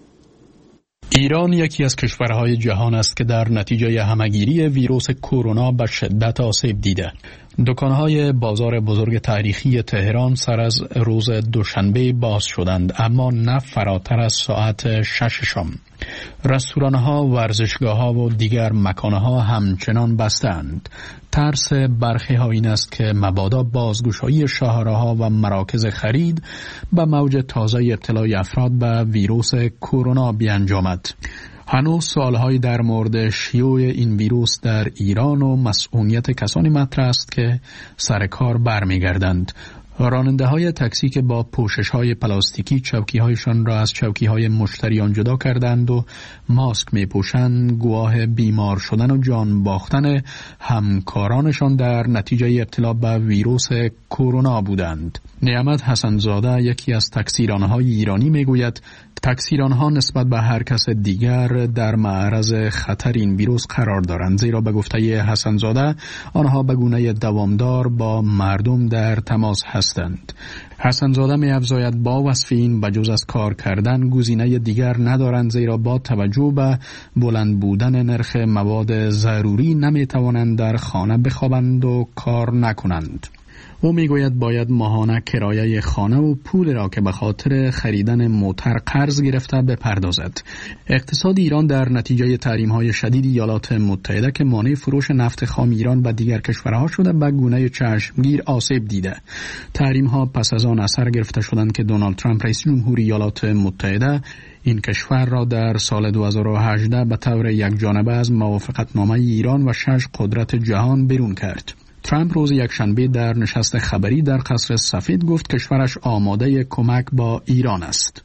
ایران یکی از کشورهای جهان است که در نتیجه همه‌گیری ویروس کرونا به شدت آسیب دیده. دکان‌های بازار بزرگ تاریخی تهران سر از روز دوشنبه باز شدند، اما نه فراتر از ساعت 6 شام. رستوران‌ها، ورزشگاه‌ها و دیگر مکان‌ها همچنان بستند. ترس برخی‌ها این است که مبادا بازگشایی شاهراها و مراکز خرید به موج تازه ابتلای افراد به ویروس کرونا بیانجامد. هنوز سوالهایی در مورد شیوع این ویروس در ایران و مسئولیت کسانی مطرح است که سر کار برمیگردند. راننده های تاکسی که با پوشش های پلاستیکی چوکی هایشان را از چوکی های مشتریان جدا کردند و ماسک می پوشند گواه بیمار شدن و جان باختن همکارانشان در نتیجه ابتلا به ویروس کرونا بودند. نعمت حسنزاده یکی از تاکسیرانهای ایرانی می گوید تاکسیرانها نسبت به هر کس دیگر در معرض خطر این ویروس قرار دارند، زیرا به گفته حسنزاده آنها به گونه دوامدار با مردم در تماس هستند. حسنزاده می افزاید با وصف این بجز از کار کردن گزینه دیگر ندارند، زیرا با توجه به بلند بودن نرخ مواد ضروری نمی توانند در خانه بخوابند و کار نکنند. او میگوید باید ماهانه کرایه خانه و پول را که به خاطر خریدن موتر قرض گرفته بپردازد. اقتصاد ایران در نتیجه تحریم‌های شدید ایالات متحده که مانع فروش نفت خام ایران به دیگر کشورها شده به گونه چشمگیر آسیب دیده. تحریم‌ها پس از آن اثر گرفته شدند که دونالد ترامپ رئیس جمهوری ایالات متحده این کشور را در سال 2018 به طور یکجانبه از موافقتنامه ایران و 6 قدرت جهان بیرون کرد. ترامپ روز یکشنبه در نشست خبری در قصر سفید گفت کشورش آماده کمک با ایران است.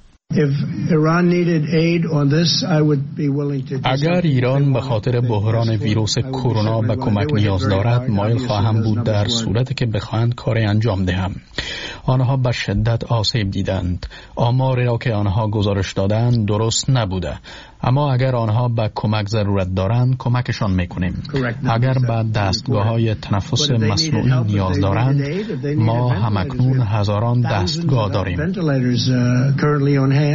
اگر ایران به خاطر بحران ویروس کرونا به کمک نیاز دارد مایل خواهم بود در صورتی که بخواهند کار انجام دهم. آنها به شدت آسیب دیدند. آماری را که آنها گزارش دادند درست نبوده. اما اگر آنها به کمک ضرورت دارند کمکشان میکنیم. اگر به دستگاه‌های تنفس مصنوعی نیاز دارند ما همکنون هزاران دستگاه داریم.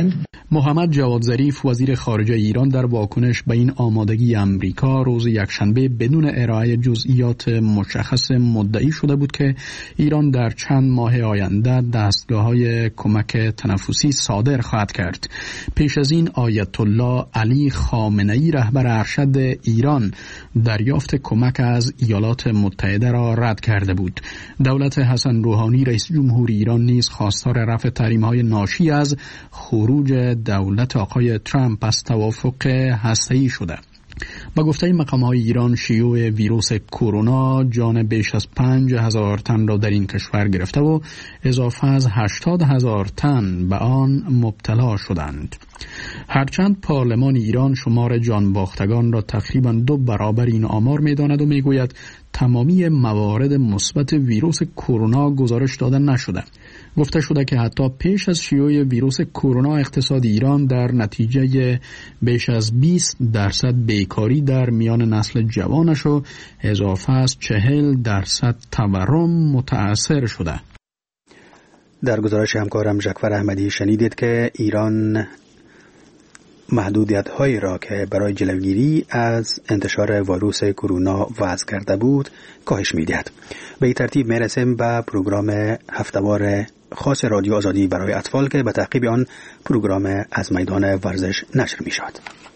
محمد جواد ظریف وزیر خارجه ایران در واکنش به این آمادگی امریکا روز یکشنبه بدون ارائه جزئیات مشخص مدعی شده بود که ایران در چند ماه آینده دستگاه‌های کمک تنفسی صادر خواهد کرد. پیش از این آیت الله علی خامنه‌ای رهبر ارشد ایران دریافت کمک از ایالات متحده را رد کرده بود. دولت حسن روحانی رئیس جمهور ایران نیز خواستار رفع تحریم‌های ناشی از خروج دولت آقای ترامپ از توافق هسته‌ای شده. با گفته مقام‌های ایران شیوع ویروس کرونا جان بیش از 5,000 تن را در این کشور گرفته و اضافه از 80,000 تن به آن مبتلا شدند. هرچند پارلمان ایران شمار جان باختگان را تقریباً 2 برابر این آمار می‌داند و می‌گوید تمامی موارد مثبت ویروس کرونا گزارش داده نشده. گفته شده که حتی پیش از شیوع ویروس کرونا اقتصاد ایران در نتیجه بیش از 20% بیکاری در میان نسل جوانش و اضافه از 40% تورم متأثر شده. در گزارش همکارم جعفر احمدی شنیدید که ایران محدودیت‌هایی را که برای جلوگیری از انتشار ویروس کرونا وضع کرده بود کاهش می‌دهد. به این ترتیب می‌رسیم به پروگرام هفته‌وار خاص رادیو آزادی برای اطفال که به تعقیب آن پروگرام از میدان ورزش نشر می‌شود.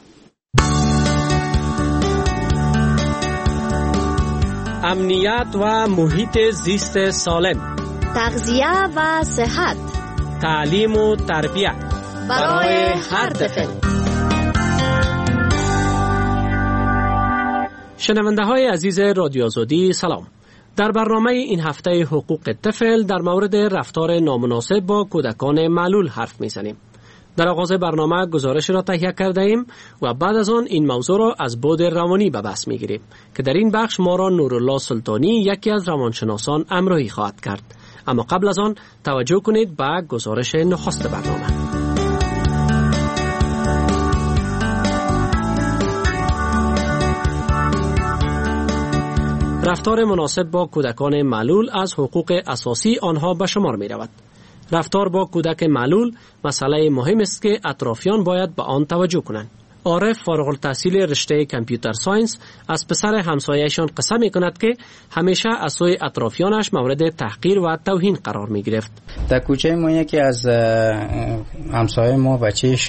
امنیت و محیط زیست سالم، تغذیه و صحت، تعلیم و تربیت برای هر طفل. شنونده های عزیز رادیو آزادی سلام. در برنامه این هفته حقوق طفل در مورد رفتار نامناسب با کودکان معلول حرف میزنیم. در آغاز برنامه گزارش را تهیه کرده ایم و بعد از آن این موضوع را از بعد روانی به بحث میگیریم که در این بخش ما را نورالله سلطانی یکی از روانشناسان همراهی خواهد کرد. اما قبل از آن توجه کنید به گزارش نخست برنامه. رفتار مناسب با کودکان معلول از حقوق اساسی آنها به شمار می رود. رفتار با کودک معلول مسئله مهم است که اطرافیان باید به آن توجه کنند. عارف فارغ التحصیل رشته کامپیوتر ساینس از پسر همسایه‌شان قصه می کند که همیشه از سوی اطرافیانش مورد تحقیر و توهین قرار می گرفت. در کوچه ما یکی از همسایه ما بچهش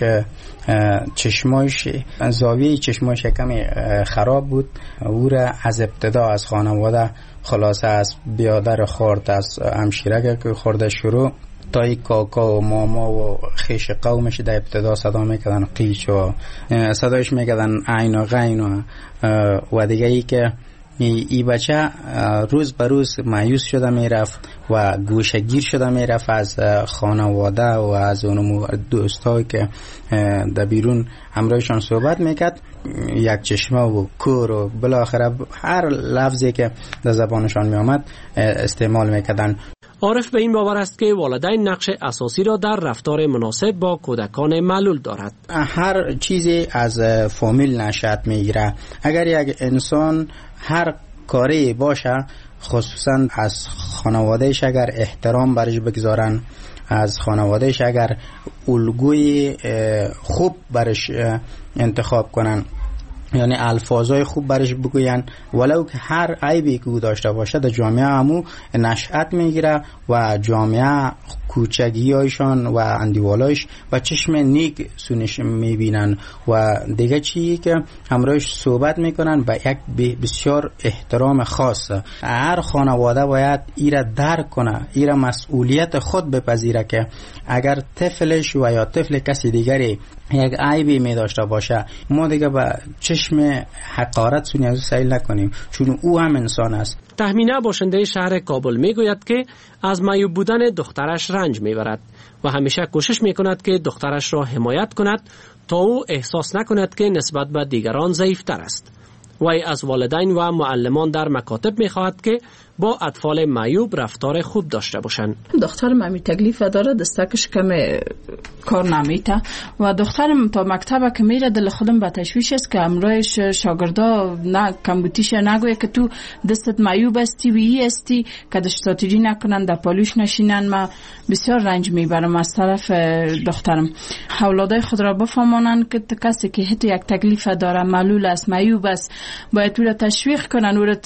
چشمایش زاویه چشمایش کمی خراب بود. او را از ابتدا از خانواده خلاصه از بیادر خورد، از همشیره که خورده شروع تا یک کاکا و ماما و خیش قومش در ابتدا صدا میکردن قیچ و صدایش میکردن عین و غین و دیگه ای که این بچه روز به روز مایوس شده میرفت و گوشگیر شده میرفت از خانواده و از اون دوستایی که در بیرون همراهشان صحبت میکرد. یک چشمه و کور و بالاخره هر لفظی که در زبانشان میامد استعمال میکردن. عارف به این باور است که والدین نقش اساسی را در رفتار مناسب با کودکان معلول دارد. هر چیزی از فامیل نشأت میگیره. اگر یک انسان هر کاری باشه، خصوصا از خانوادهش اگر احترام برش بگذارن، از خانوادهش اگر الگوی خوب برش انتخاب کنن، یعنی الفاظای خوب برش بگوین، ولو که هر عیبی که او داشته باشه در جامعه همو نشأت میگیره و جامعه کوچگیایشان و اندیوالایش و چشم نیک سونش میبینن و دیگه چیزی که همراهش صحبت میکنن و یک بسیار احترام خاص. هر خانواده باید ایره درک کنه، ایره مسئولیت خود بپذیره که اگر طفلش و یا طفل کسی دیگری یک عیبی می داشته باشه، ما دیگه با چشم حقارت سونی از سیل نکنیم، چون او هم انسان است. تهمینه باشنده شهر کابل می گوید که از معیوب بودن دخترش رنج می برد و همیشه کوشش می کند که دخترش را حمایت کند تا او احساس نکند که نسبت به دیگران ضعیفتر است. وی از والدین و معلمان در مکاتب می خواهد که با اطفال معیوب رفتار خوب داشته باشند. دخترم همی تکلیف داره، دستکش کم کار نمیته و دخترم تا مکتب که میره دل خودم به تشویش است که امروز شاگردا نه کمبوتیش نگویه که تو دستت معیوب استی و ای استی که دشتاتیری نکنن در پالوش نشینن. ما بسیار رنج میبرم از طرف دخترم. اولادای خود را بفهمانن که کسی که حتی یک تکلیف داره، معلول است، معیوب است، باید او را تشویق کنن، او را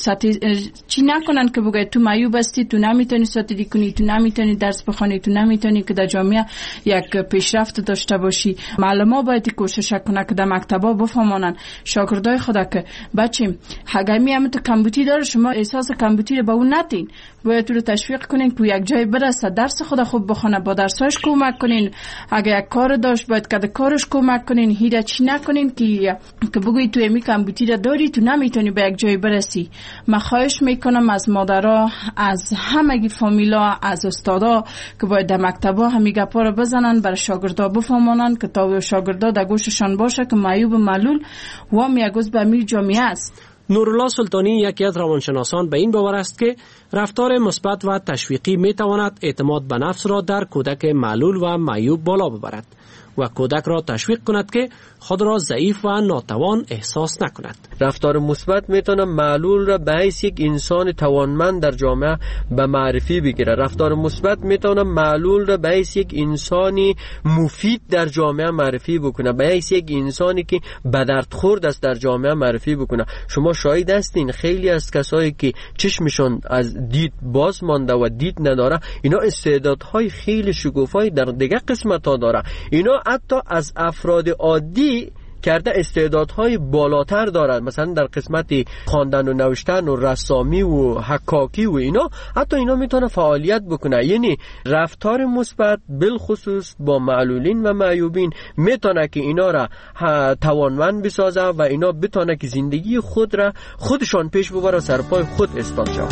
چی نکنن که بگه تو معیوب استی، تو نمیتونی ساتیری کنی، تو نمیتونی درس بخونی، تو نمیتونی که در جامعه یک پیشرفت داشته باشی. معلما باید کوشش کنه که در مکتبا بفهمانن شاگردای خدا که بچیم هگمی هم تو کمبوتی داره، شما احساس کمبوتی رو به اون ندین، باید رو تشویق کنین که یک جای برسه، درس خدا خوب بخونه، با درساش کمک کنین. اگه یک کار داشت باید که کارش کمک کنین. هیچ چی نکنین که بگویی تو امی کمبوتی رو داری، تو نمیتونی به یک جای برسی. من خواهش میکنم از مادرها، از همگی فامیلا، از استادا که باید در مکتبا همین گپا رو بزنن، برای شاگردا بفهمونن که تا شاگردا در گوششان باشه که معیوب و معلول و میگوز به امیر جامعه است. نورالله سلطانی یکی از روانشناسان به این باور است که رفتار مثبت و تشویقی می تواند اعتماد به نفس را در کودک معلول و معیوب بالا ببرد و کودک را تشویق کند که خود را ضعیف و ناتوان احساس نکند. رفتار مثبت میتونه معلول را به حیث یک انسان توانمند در جامعه به معرفی بگیره. رفتار مثبت میتونه معلول را به حیث یک انسانی مفید در جامعه معرفی بکنه، به حیث یک انسانی که به درد خورد است در جامعه معرفی بکنه. شما شاهد هستین خیلی از کسایی که چشمشون از دید باز مانده و دید نداره، اینا استعدادهای خیلی شگوفایی در دیگه قسمت‌ها داره. اینا حتی از افراد عادی کرده استعدادهای بالاتر دارد، مثلا در قسمت خواندن و نوشتن و رسامی و حکاکی و اینا، حتی اینا میتونه فعالیت بکنه. یعنی رفتار مثبت بالخصوص با معلولین و معیوبین میتونه که اینا را توانمند بسازه و اینا بتونه که زندگی خود را خودشان پیش ببره و سرپای خود استاد شود.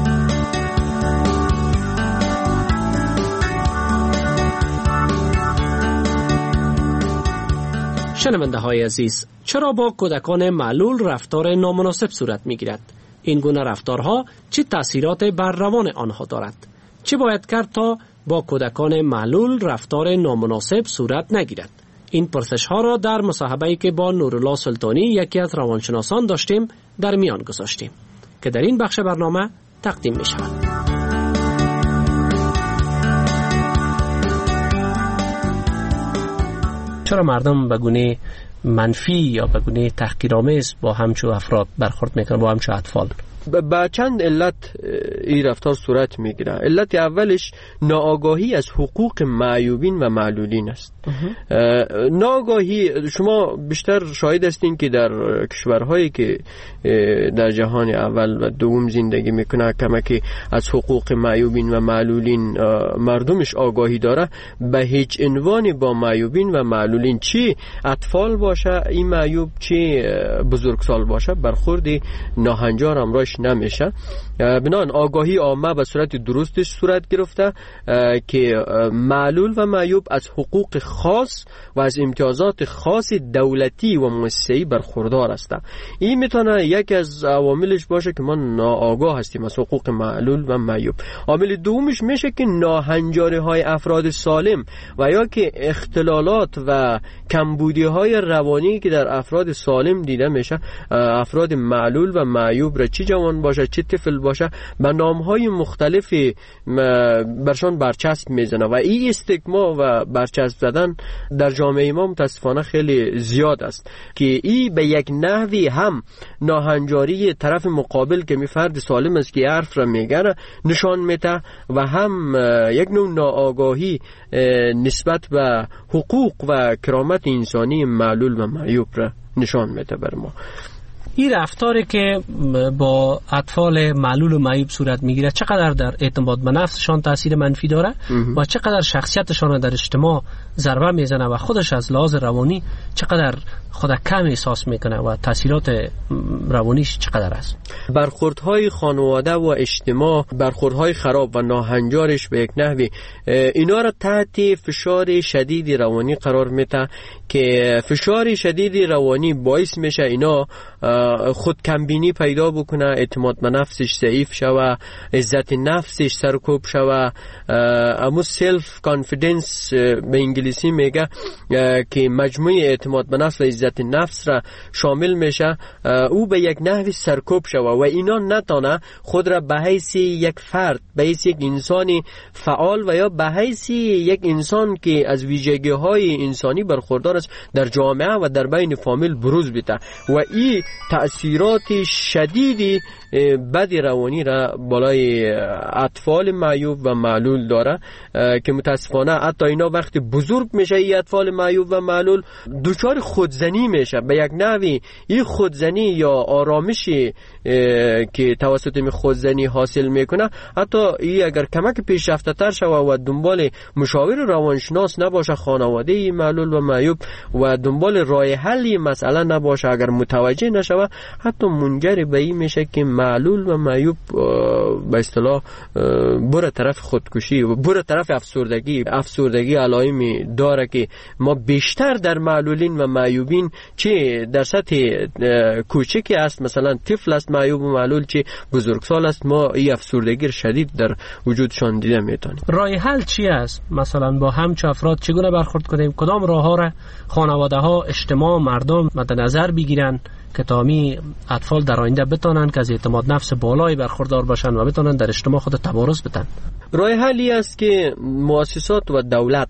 شنونده های عزیز، چرا با کودکان معلول رفتار نامناسب صورت می گیرد؟ این گونه رفتارها چه تأثیرات بر روان آنها دارد؟ چه باید کرد تا با کودکان معلول رفتار نامناسب صورت نگیرد؟ این پرسش ها را در مصاحبه‌ای که با نورالله سلطانی یکی از روانشناسان داشتیم در میان گذاشتیم که در این بخش برنامه تقدیم می شود. چرا مردم به گونه منفی یا به گونه تحقیرآمیز با همچو افراد برخورد میکنن، با همچو اطفال؟ با چند علت این رفتار صورت میگیره. علت اولش ناآگاهی از حقوق معیوبین و معلولین است. ناآگاهی، شما بیشتر شاهد هستین که در کشورهایی که در جهان اول و دوم زندگی میکنه کمکی از حقوق معیوبین و معلولین مردمش آگاهی داره، به هیچ عنوان با معیوبین و معلولین، چی اطفال باشه این معیوب چی بزرگسال باشه، برخورد ناهنجار امروز نمیشه. بنابراین آگاهی عامه به صورت درستش صورت گرفته که معلول و معیوب از حقوق خاص و از امتیازات خاص دولتی و مؤسسه‌ای برخوردار هستند. این میتونه یکی از عواملش باشه که ما ناآگاه هستیم از حقوق معلول و معیوب. عامل دومش میشه که ناهنجاری های افراد سالم و یا که اختلالات و کمبودی های روانی که در افراد سالم دیده میشه، افراد معلول و معیوب را چه جوان باشه چه طفل باشه به نامهای مختلفی برشان برچسب میزنه و این استیگما و برچسب زدن در جامعه ما متاسفانه خیلی زیاد است که این به یک نحوی هم ناهنجاری طرف مقابل که می فرد سالم است که حرف را میگه نشان میده و هم یک نوع ناآگاهی نسبت به حقوق و کرامت انسانی معلول و معیوب را نشان میده بر ما. این رفتاری که با اطفال معلول و معیوب صورت میگیره چقدر در اعتماد به نفسشان تاثیر منفی داره و چقدر شخصیتشان در اجتماع ضربه میزنه و خودش از لحاظ روانی چقدر خود کم احساس میکنه و تاثیرات روانیش چقدر است؟ برخوردهای خانواده و اجتماع، برخوردهای خراب و ناهنجارش به یک نحوی اینا را تحت فشار شدید روانی قرار میده که فشار شدید روانی باعث میشه اینا خود کمبینی پیدا بکنه، اعتماد به نفسش ضعیف شوه، عزت نفسش سرکوب شوه. امو سلف کانفیدنس به انگلیسی میگه که مجموعه اعتماد به نفس و عزت نفس را شامل میشه. او به یک نحوی سرکوب شوه و اینا نتانه خود را به حیث یک فرد، به حیث یک انسانی فعال و یا به حیث یک انسان که از ویژگی های انسانی برخوردار است در جامعه و در بین فامیل بروز بده و این تأثیرات شدیدی بدی روانی را بالای اطفال معیوب و معلول داره که متاسفانه حتی اینا وقتی بزرگ میشه این اطفال معیوب و معلول دچار خودزنی میشه. به یک نحوی این خودزنی یا آرامشی که توسط این خودزنی حاصل میکنه، حتی این اگر کمک پیشرفته تر شوه و دنبال مشاور روانشناس نباشه خانواده معلول و معیوب و دنبال راه حلی مسئله نباشه، اگر متوجه نشوه، حتی منجر به این میشه که معلول و معیوب به اصطلاح بره طرف خودکشی و بره طرف افسردگی علائمی داره که ما بیشتر در معلولین و معیوبین چه در سطح کوچکی است، مثلا طفل است معیوب و معلول، چه بزرگسال است، ما این افسردگی شدید در وجودشان دیده میتونیم. راه حل چی است؟ مثلا با همچه افراد چگونه برخورد کنیم؟ کدام راه ها را خانواده ها، اجتماع، مردم مد نظر بگیرن که تامی اطفال در آینده بتونن که از اعتماد نفس بالایی برخوردار باشن و بتونن در اجتماع خود تبارز بدن؟ راه حلی است که مؤسسات و دولت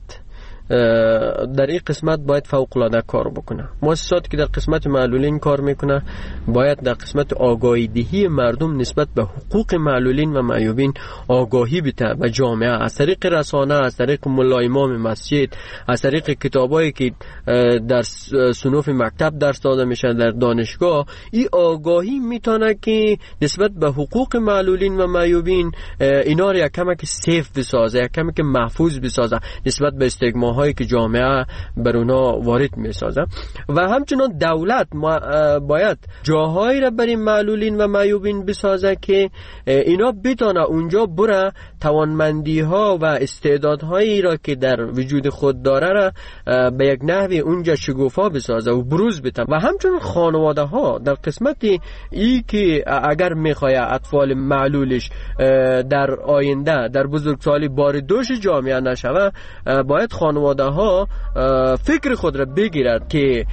در این قسمت باید فوق العاده کار بکنه. مؤسساتی که در قسمت معلولین کار میکنه باید در قسمت آگاهی دهی مردم نسبت به حقوق معلولین و معیوبین آگاهی بده و جامعه از طریق رسانه، از طریق ملا امام مسجد، از طریق کتابایی که در صنوف مکتب درس داده میشه در دانشگاه، این آگاهی میتونه که نسبت به حقوق معلولین و معیوبین اینا رو یک کمک سیف بسازه، یک کمک محفوظ بسازه نسبت به استگما هایی که جامعه بر اونا وارد می سازه. و همچنان دولت باید جاهایی را برای معلولین و معیوبین بسازه که اینا بتونه اونجا بره توانمندی ها و استعدادهایی را که در وجود خود داره را به یک نحوی اونجا شگوفا بسازه و بروز بده. و همچنان خانواده ها در قسمت ای که اگر میخواه اطفال معلولش در آینده در بزرگسالی بار دوش جامعه نشوه، باید خانواده ها فکر خود را بگیرد که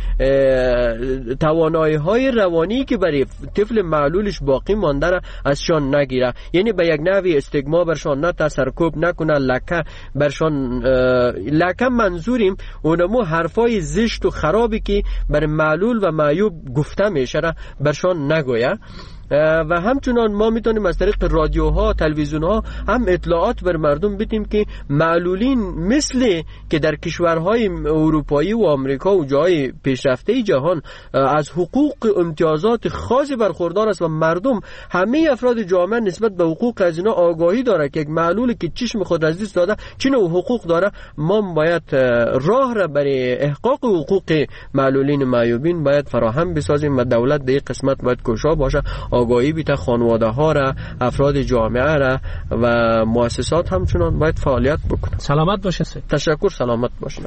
توانایی های روانی که برای طفل معلولش باقی مانده را ازشان نگیره، یعنی به یک نحوی استگما برشان نه سرکوب نکنه، لکه برشان لکه منظوریم اونمو حرفای زشت و خرابی که برای معلول و معیوب گفته میشه را برشان نگویه. و همچنان ما میتونیم از طریق رادیوها، تلویزیونها هم اطلاعات بر مردم بدیم که معلولین مثل که در کشورهای اروپایی و آمریکا و جای پیشرفته جهان از حقوق امتیازات خاصی برخوردار است و مردم، همه افراد جامعه نسبت به حقوق از اینا آگاهی داره که یک معلول که چشم خود از دست داده چه نوع حقوق داره. ما باید راه را برای احقاق حقوق معلولین معیوبین باید فراهم بسازیم و دولت در این قسمت باید کوشا باشه، آگاهی بیت خانواده ها را، افراد جامعه را و مؤسسات همچنان باید فعالیت بکنه. سلامت باشه. تشکر، سلامت باشه.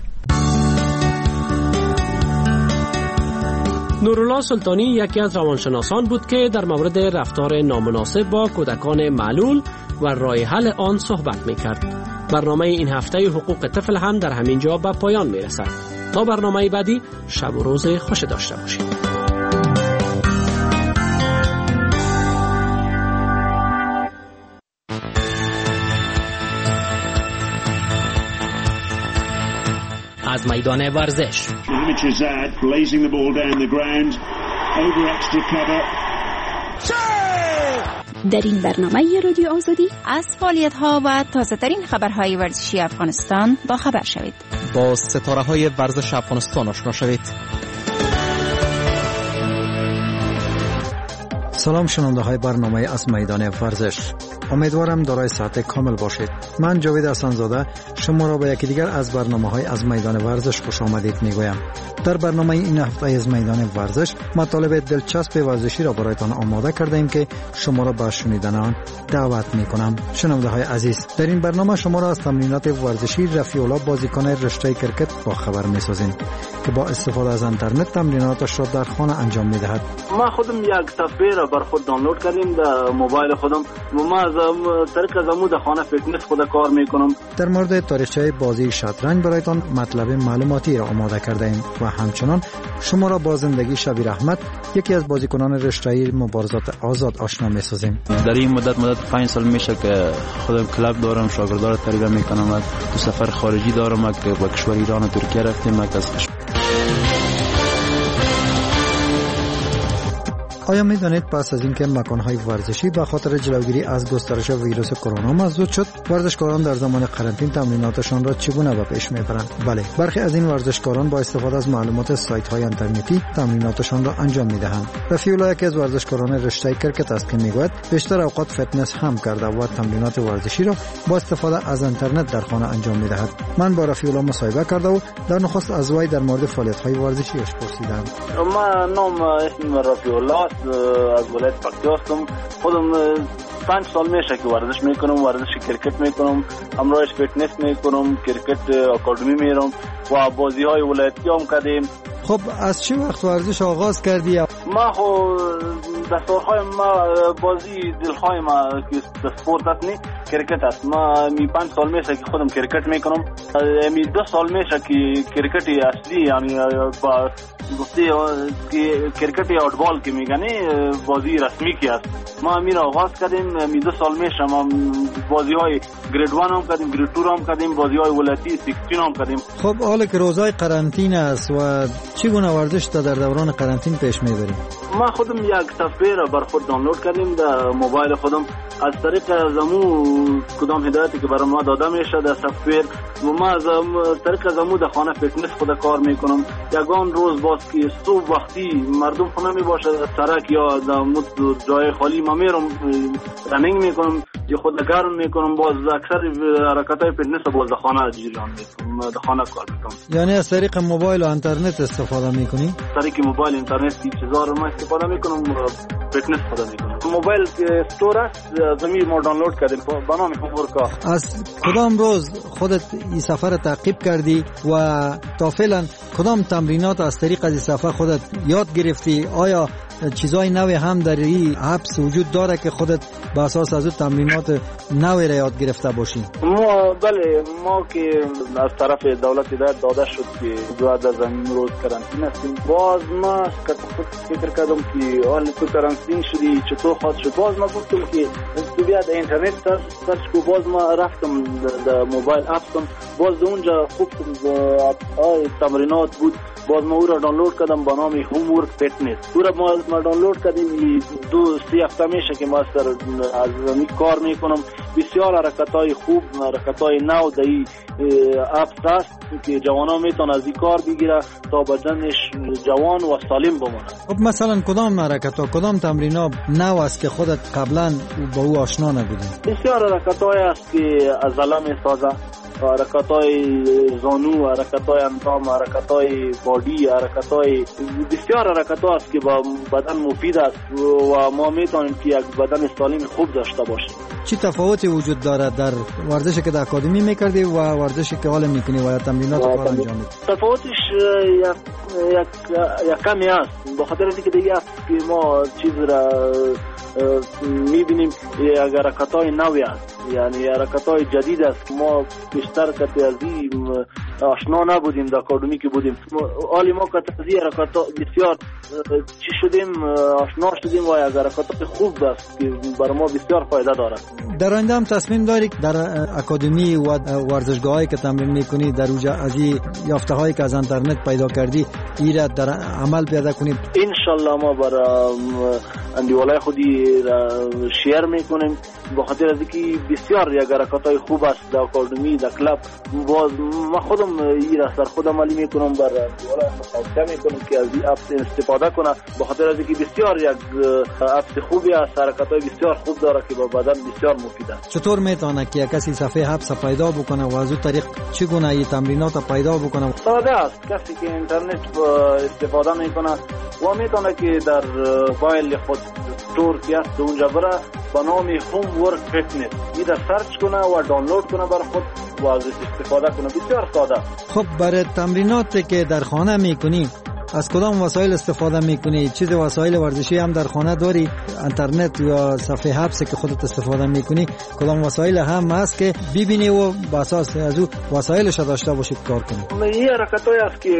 نورالله سلطانی یکی از روانشناسان بود که در مورد رفتار نامناسب با کودکان معلول و راه حل آن صحبت می‌کرد. برنامه این هفته حقوق طفل هم در همین جا به پایان میرسد. تا برنامه بعدی، شب و روز خوش داشته باشید. از میدان ورزش در این برنامه رادیو آزادی از فعالیت‌ها و تازه‌ترین خبرهای ورزشی افغانستان با خبر شوید. با ستاره‌های ورزش افغانستان آشنا شوید. سلام شنونده های برنامه از میدان ورزش. امیدوارم دارای صحت کامل باشید. من جاوید حسن‌زاده شما را به یکی دیگر از برنامه‌های از میدان ورزش خوش آمدید میگویم. در برنامه این هفته از میدان ورزش مطالب دلچسب ورزشی را برایتان آماده کرده ایم که شما را به شنیدن آن دعوت میکنم. شنونده های عزیز، در این برنامه شما را از تمرینات ورزشی رفیع الله بازیکن رشته کرکت با خبر میسازیم که با استفاده از اینترنت تمریناتش را در خانه انجام میدهد. ما خودم یک صفحه را بر خود دانلود کردیم در موبایل خودم. ما از طریق از خانه فیتنس خود کار میکنم. در مورد تاریخچه بازی شطرنج برایتان مطلب معلوماتی را آماده کرده ایم و همچنان شما را با زندگی شبیر احمد، یکی از بازیکنان رشته مبارزات آزاد آشنا میسازیم. در این مدت 5 سال میشه که خودم کلاب دارم، شاگردان را تربیت میکنم. تو سفر خارجی دارم که به کشور ایران و ترکیه رفتیم. آیا می‌دانید پس از اینکه مکان‌های ورزشی به خاطر جلوگیری از گسترش ویروس کرونا مسدود شد، ورزشکاران در زمان قرنطینه تمریناتشان را چگونه به پیش می‌برند؟ بله، برخی از این ورزشکاران با استفاده از معلومات سایت‌های اینترنتی تمریناتشان را انجام می‌دهند. رفیع الله یکی از ورزشکاران رشته کرکت است که می‌گوید بیشتر اوقات فتنس هم کرده و تمرینات ورزشی را با استفاده از اینترنت در خانه انجام می‌دهد. من با رفیع الله مصاحبه کرده و در نخست از وی در مورد فعالیت‌های ورزشی‌اش پرسیدم. من نام اسمم رفیع الله از ولایت پکتیا هستم. خودم 5 سال میشه که ورزش میکنم، ورزش کرکت میکنم، همراهش فیتنس میکنم، کرکت آکادمی میرم و بازی های ولایتی هم کردیم. خب از چه وقت ورزش آغاز کردی؟ ما خو دستورهای ما بازی دلهای ما که سپورت است نه کرکت است. ما 5 سال میشه که خودم کرکت میکنم. 2 سال میشه که کرکت اصلی یعنی با گفته که کرکت آوتبال که میگن بازی رسمی کی است. ما میرا آغاز کردیم 2 سال میشه. ما بازی های گرید 1 هم کردیم، گرید 2 هم کردیم، بازی های ولایتی 16 هم کردیم. خب حالا که روزهای قرنطینه است و چگونه ورزش تا در دوران قرنطینه پیش میبریم؟ ما خودم یک صفحه را بر خود دانلود کردیم در موبایل خودم. از طریق زمو کدام هدایتی که برای ما داده میشه در صفحه ما از طریق زمو در خانه فیتنس خود کار میکنم. یگان روز باز که صبح وقتی مردم خونه می باشه سرک یا در جای خالی ما میرم رنینگ میکنم یا خود گرم میکنم. باز اکثر حرکتای فیتنس باز در خانه جریان میکنم، در خانه کار میکنم. یعنی از طریق موبایل و اینترنت استفاده میکنی؟ از طریق موبایل اینترنت چیزا رو ما استفاده میکنم، فیتنس استفاده میکنم. موبایل استور است زمین ما دانلود کردیم با نام ورکا. از کدام روز خودت این سفر تعقیب کردی و تا فعلا کدام تمرینات از طریق از صفحه خودت یاد گرفتی؟ آیا چیزای نوی هم در این اپس وجود داره که خودت به اساس از اون تمرینات نوی را یاد گرفته باشی؟ بله، ما که از طرف دولت هدایت داده شد که بعد از این روز قرنطینه هستیم. باز ما فکر کردم که حال تو قرنطینه شدی چطور خواهد شد. باز ما گفتم که تو بیاد اینترنت سرچ کو. باز ما رفتم در موبایل اپسم، باز اونجا خوب تمرینات بود. باز ما او را دانلود کردم با نام هوم ورک فیتنس. او را ما دانلود کردیم 2-3 هفته میشه که ما از این کار میکنم. بسیار حرکتای خوب، حرکتای نو در این اپ هست که جوانا میتون از این کار بگیره تا بدنش جوان و سالم بمونه. خب مثلا کدام حرکت‌ها، کدام تمرین‌ها نو است که خودت قبلا با او آشنا نبودی؟ بسیار حرکتای است که عضله میسازه، حرکتای زانو، حرکتای اندام، حرکتای بادی، حرکتای بسیار حرکت‌ها است که با بدن مفید است و ما میتونیم که یک بدن سالم خوب داشته باشیم. چی تفاوتی وجود دارد در ورزشی که در اکادمی میکردی و ورزشی که حالا میکنی و تمرینات کار انجام میدی؟ تفاوتش یک کمی است، به خاطر اینکه دیگه است که ما چیز را میبینیم یک حرکت‌های نوی است، یعنی حرکت‌های جدید است. ما بیشتر کتی از این آشنا نبودیم در اکادمی که بودیم. حالی ما کتی از این حرکت‌ها بسیار چی شدیم، آشنا شدیم و یک حرکت خوب است که برای ما بسیار فایده دارد. در آینده هم تصمیم داری در اکادمی و ورزشگاهایی که تمرین میکنی در اوجا از این یافته‌هایی که از اینترنت پیدا کردی ایراد در عمل پیاده کنیم؟ انشالله ما برای اندیوالای خودی شیر میکنیم به خاطر از اینکه بسیار یک حرکت‌های خوب است در آکادمی در کلاب. باز ما خودم این را سر خودم عملی میکنم، بر دولا توصیه میکنم که از این اپ استفاده کنه، به خاطر از اینکه بسیار یک اپ خوبی است، حرکت‌های بسیار خوب داره که به بدن بسیار مفید است. چطور میتونه که کسی صفحه حبس پیدا بکنه و از اون طریق چگونه این تمرینات پیدا بکنه؟ ساده است. کسی که اینترنت استفاده میکنه و میتونه که در موبایل خود استور که است اونجا بره با نام هوم ورک فیتنس این را سرچ کنه و دانلود کنه برای خود و از استفاده کنه. بسیار ساده. خب برای تمریناتی که در خانه میکنی از کدام وسایل استفاده میکنی؟ چیز وسایل ورزشی هم در خانه داری؟ اینترنت یا صفحه حبس که خودت استفاده میکنی کدام وسایل هم هست که ببینی و با اساس از او وسایلش داشته باشی کار کنی؟ این حرکتایی است که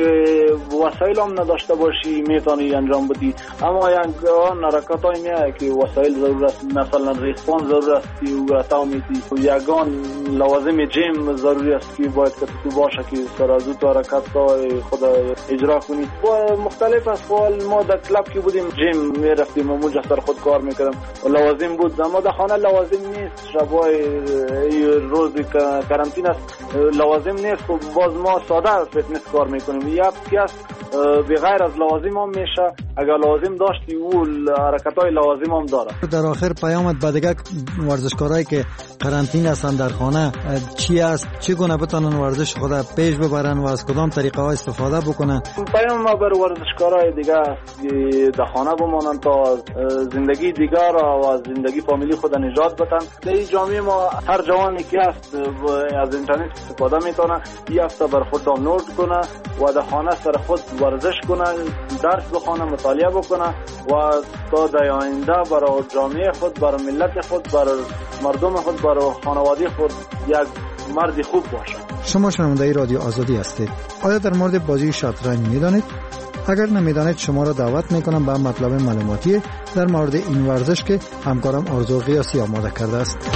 وسایل هم نداشته باشی میتونی انجام بدی، اما آن حرکتایی میایه که وسایل ضرور است، مثلا ریسپانس ضرور است که تا میتی یگان لوازم جیم ضروری است که باید که تو باشه که سر از تو حرکت‌های خود اجرا کنی. مختلف است. ما در کلاب که بودیم جیم میرفتیم و اونجا سر خود کار میکردم و لوازم بود، اما در خانه لوازم نیست. شبای روز کرانتین است لوازم نیست. خب باز ما ساده فیتنس کار میکنیم. یک که است بغیر از لوازم هم میشه، اگر لوازم داشتی او حرکت‌های لوازم هم داره. در آخر پیامت به دیگه ورزشکارایی که کرانتین هستن در خانه چی است؟ چگونه بتونن ورزش خود پیش ببرن و از کدام طریقه ها استفاده بکنن؟ پیام ما بر ورزشکارای دیگه است که در خانه بمانند تا زندگی دیگر و زندگی فامیلی خود نجات بدن. در این جامعه ما هر جوانی که است از اینترنت استفاده میتونه این هفته بر خود دانلود کنه و در خانه سر خود ورزش کنه، درس بخونه، مطالعه بکنه و تا در آینده برای جامعه خود، برای ملت خود، برای مردم خود، برای خانواده خود یک مرد خوب باشه. شما شنونده رادیو آزادی هستید. آیا در مورد بازی شطرنج میدانید؟ اگر نمیدانید شما را دعوت میکنم به مطلب معلوماتی در مورد این ورزش که همکارم آرزو قیاسی آماده کرده است.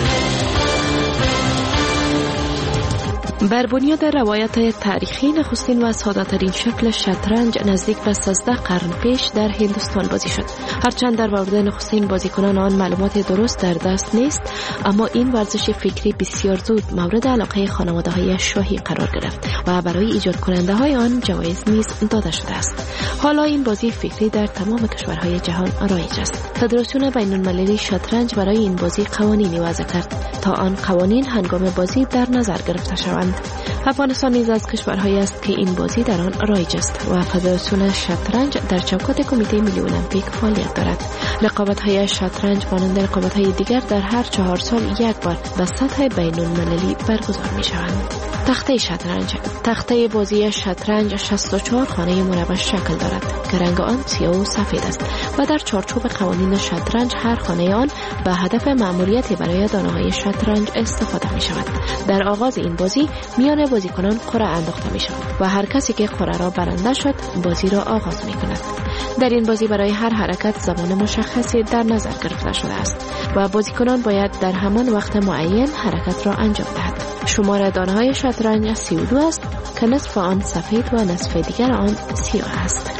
بر بنیاد روایت تاریخی نخستین و ساده‌ترین شکل شطرنج نزدیک به 13 قرن پیش در هندوستان بازی شد. هرچند در مورد نخستین بازیکنان آن معلومات درست در دست نیست، اما این ورزش فکری بسیار زود مورد علاقه خانواده‌های شاهی قرار گرفت و برای ایجاد کننده های آن جوایز نیز داده شده است. حالا این بازی فکری در تمام کشورهای جهان رایج است. فدراسیون بین‌المللی شطرنج برای این بازی قوانینی وضع کرد تا آن قوانین هنگام بازی در نظر گرفته شوند. افغانستان نیز از کشورهایی است که این بازی در آن رایج است و فدراسیون شطرنج در چوکات کمیته ملی المپیک فعالیت دارد. رقابت‌های شطرنج مانند رقابت‌های دیگر در هر 4 سال یک بار به سطح بین‌المللی برگزار می‌شوند. تخته شطرنج. تخته بازی شطرنج 64 خانه مربع شکل دارد که رنگ آن سیاه و سفید است و در چارچوب قوانین شطرنج هر خانه آن به هدف مأموریتی برای دانه‌های شطرنج استفاده می‌شود. در آغاز این بازی میان بازیکنان قرعه انداخته می‌شود و هر کسی که قرعه را برنده شد بازی را آغاز می‌کند. در این بازی برای هر حرکت زمان مشخصی در نظر گرفته شده است و بازیکنان باید در همان وقت معین حرکت را انجام دهند. شمار دانه‌های شطرنج 32 است که نصف آن سفید و نصف دیگر آن سیاه است.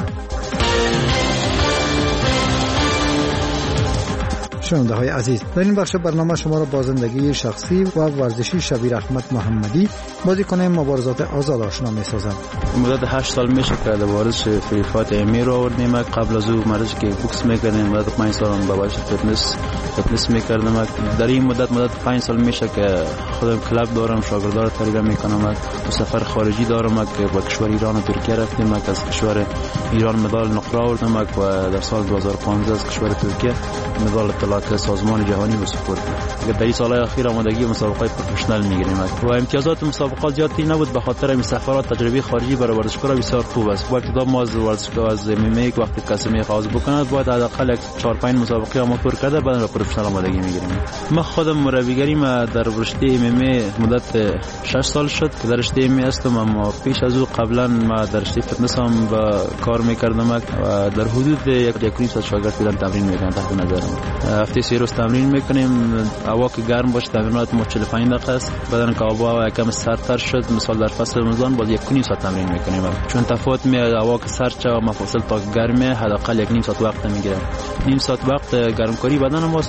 شنونده های عزیز، در این بخش برنامه شما را با زندگی شخصی و ورزشی شبیر احمد محمدی بازیکن مبارزات آزاد آشنا می‌سازم. مدت 8 سال میشه که در ورزش فری فایت امی رو آوردیم. قبل از او ورزش که بوکس می‌کردیم. مدت 5 سال با ورزش فیتنس می‌کردم. در این مدت 5 سال میشه که خودم کلاب دارم، شاگردان تربیت می‌کنم. تو سفر خارجی دارم که با کشور ایران و ترکیه رفتیم. از کشور ایران مدال نقره آوردم و در سال 2015 از کشور ترکیه مدال طلای سازمان جهانی به سپرد. در این سال‌های اخیر آمادگی مسابقات پروفشنال می‌گیریم و امتیازات مسابقات زیادی نبود به خاطر این سفرات. تجربه خارجی برای ورزشکارا بسیار خوب است. وقتی دا ما از ورزشکار از MMA وقتی کسی می‌خواد بکنه باید حداقل 4-5 مسابقه ما پر کرده بعد پروفشنال آمادگی می‌گیریم. ما خودم مربیگری ما در رشته MMA مدت 6 سال شد که در رشته MMA هستم، اما پیش از او قبلا ما در رشته فیتنس هم با کار می‌کردم و در حدود 1.5 سال شاگرد بودم تمرین می‌کردم تحت نظرم. هفته 3 روز تمرین میکنیم. هوا که گرم باشه تمرینات ما 45 دقیقه است. بعدن که هوا یکم سردتر شد مثلا در فصل رمضان باز 1.5 ساعت تمرین میکنیم. چون تفاوت میاد هوا که سرد و مفصل تا گرمه حداقل 1.5 ساعت وقت میگیره. نیم ساعت وقت گرمکاری بدن ماست و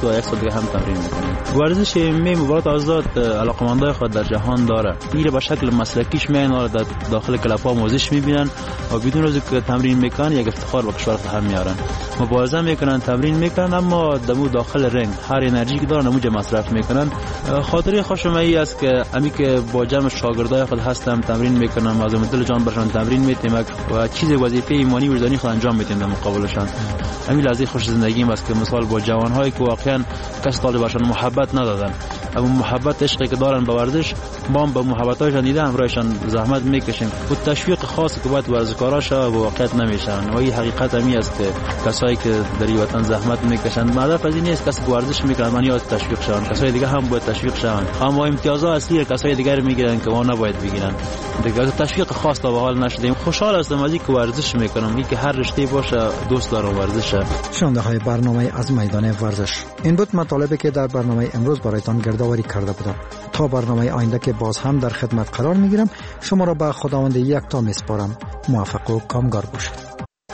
و یک سال دیگه هم تمرین میکنیم. ورزش می مبارات آزاد علاقمندای خود در جهان داره. میره به شکل مسلکیش میان در داخل کلب‌ها ورزش میبینن و بدون از که تمرین میکنن یک افتخار به کشور هم میارن. مبارزه میکنن، تمرین میکنن، اما دمو داخل رنگ هر انرژی که دارن نموجه مصرف میکنن. خاطره خوشم ای است که امی که با جمع شاگردای خود هستم تمرین میکنم، از دل جان برشان تمرین میتیم و چیز وظیفه ایمانی وجدانی خود انجام میتیم در مقابلشان. همین لحظه خوش زندگیم است که مثال با جوانهایی که واقعا کس طالبشان محبت ندادن، اما محبت عشقی که دارن به ورزش ما هم به محبتایشان دیده همراهشان زحمت میکشیم و تشویق خاصی که باید ورزشکاراش واقعیت نمیشن. و این حقیقت همی است که کسایی که در این وطن زحمت میکشن هدف از این نیست کسی که ورزش میکنن من یاد تشویق شون، کسای دیگه هم باید تشویق شون، اما امتیازات اصلی کسای دیگر میگیرن که ما نباید بگیرن. دیگه تشویق خاص تا به حال نشدیم. خوشحال هستم از اینکه ورزش میکنم، اینکه هر رشته باشه دوست دارم ورزش. شنونده های برنامه از میدان ورزش، این بود مطالبی که در برنامه امروز برایتان گردآوری کرده بودم. تا برنامه آینده که باز هم در خدمت قرار میگیرم، شما را به خداوند یکتا میسپارم. موفق و کامگار باشید.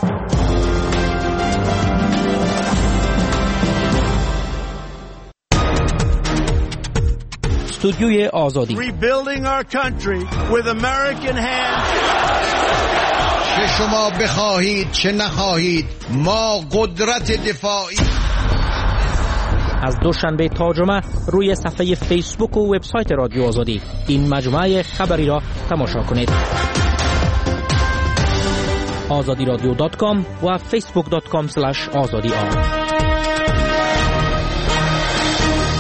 استودیوی آزادی. Rebuilding our country with American hands. چه شما بخواهید چه نخواهید ما قدرت دفاعی. از دوشنبه تا جمعه روی صفحه فیسبوک و وبسایت رادیو آزادی این مجموعه خبری را تماشا کنید. azadiradyo.com و facebook.com/azadi.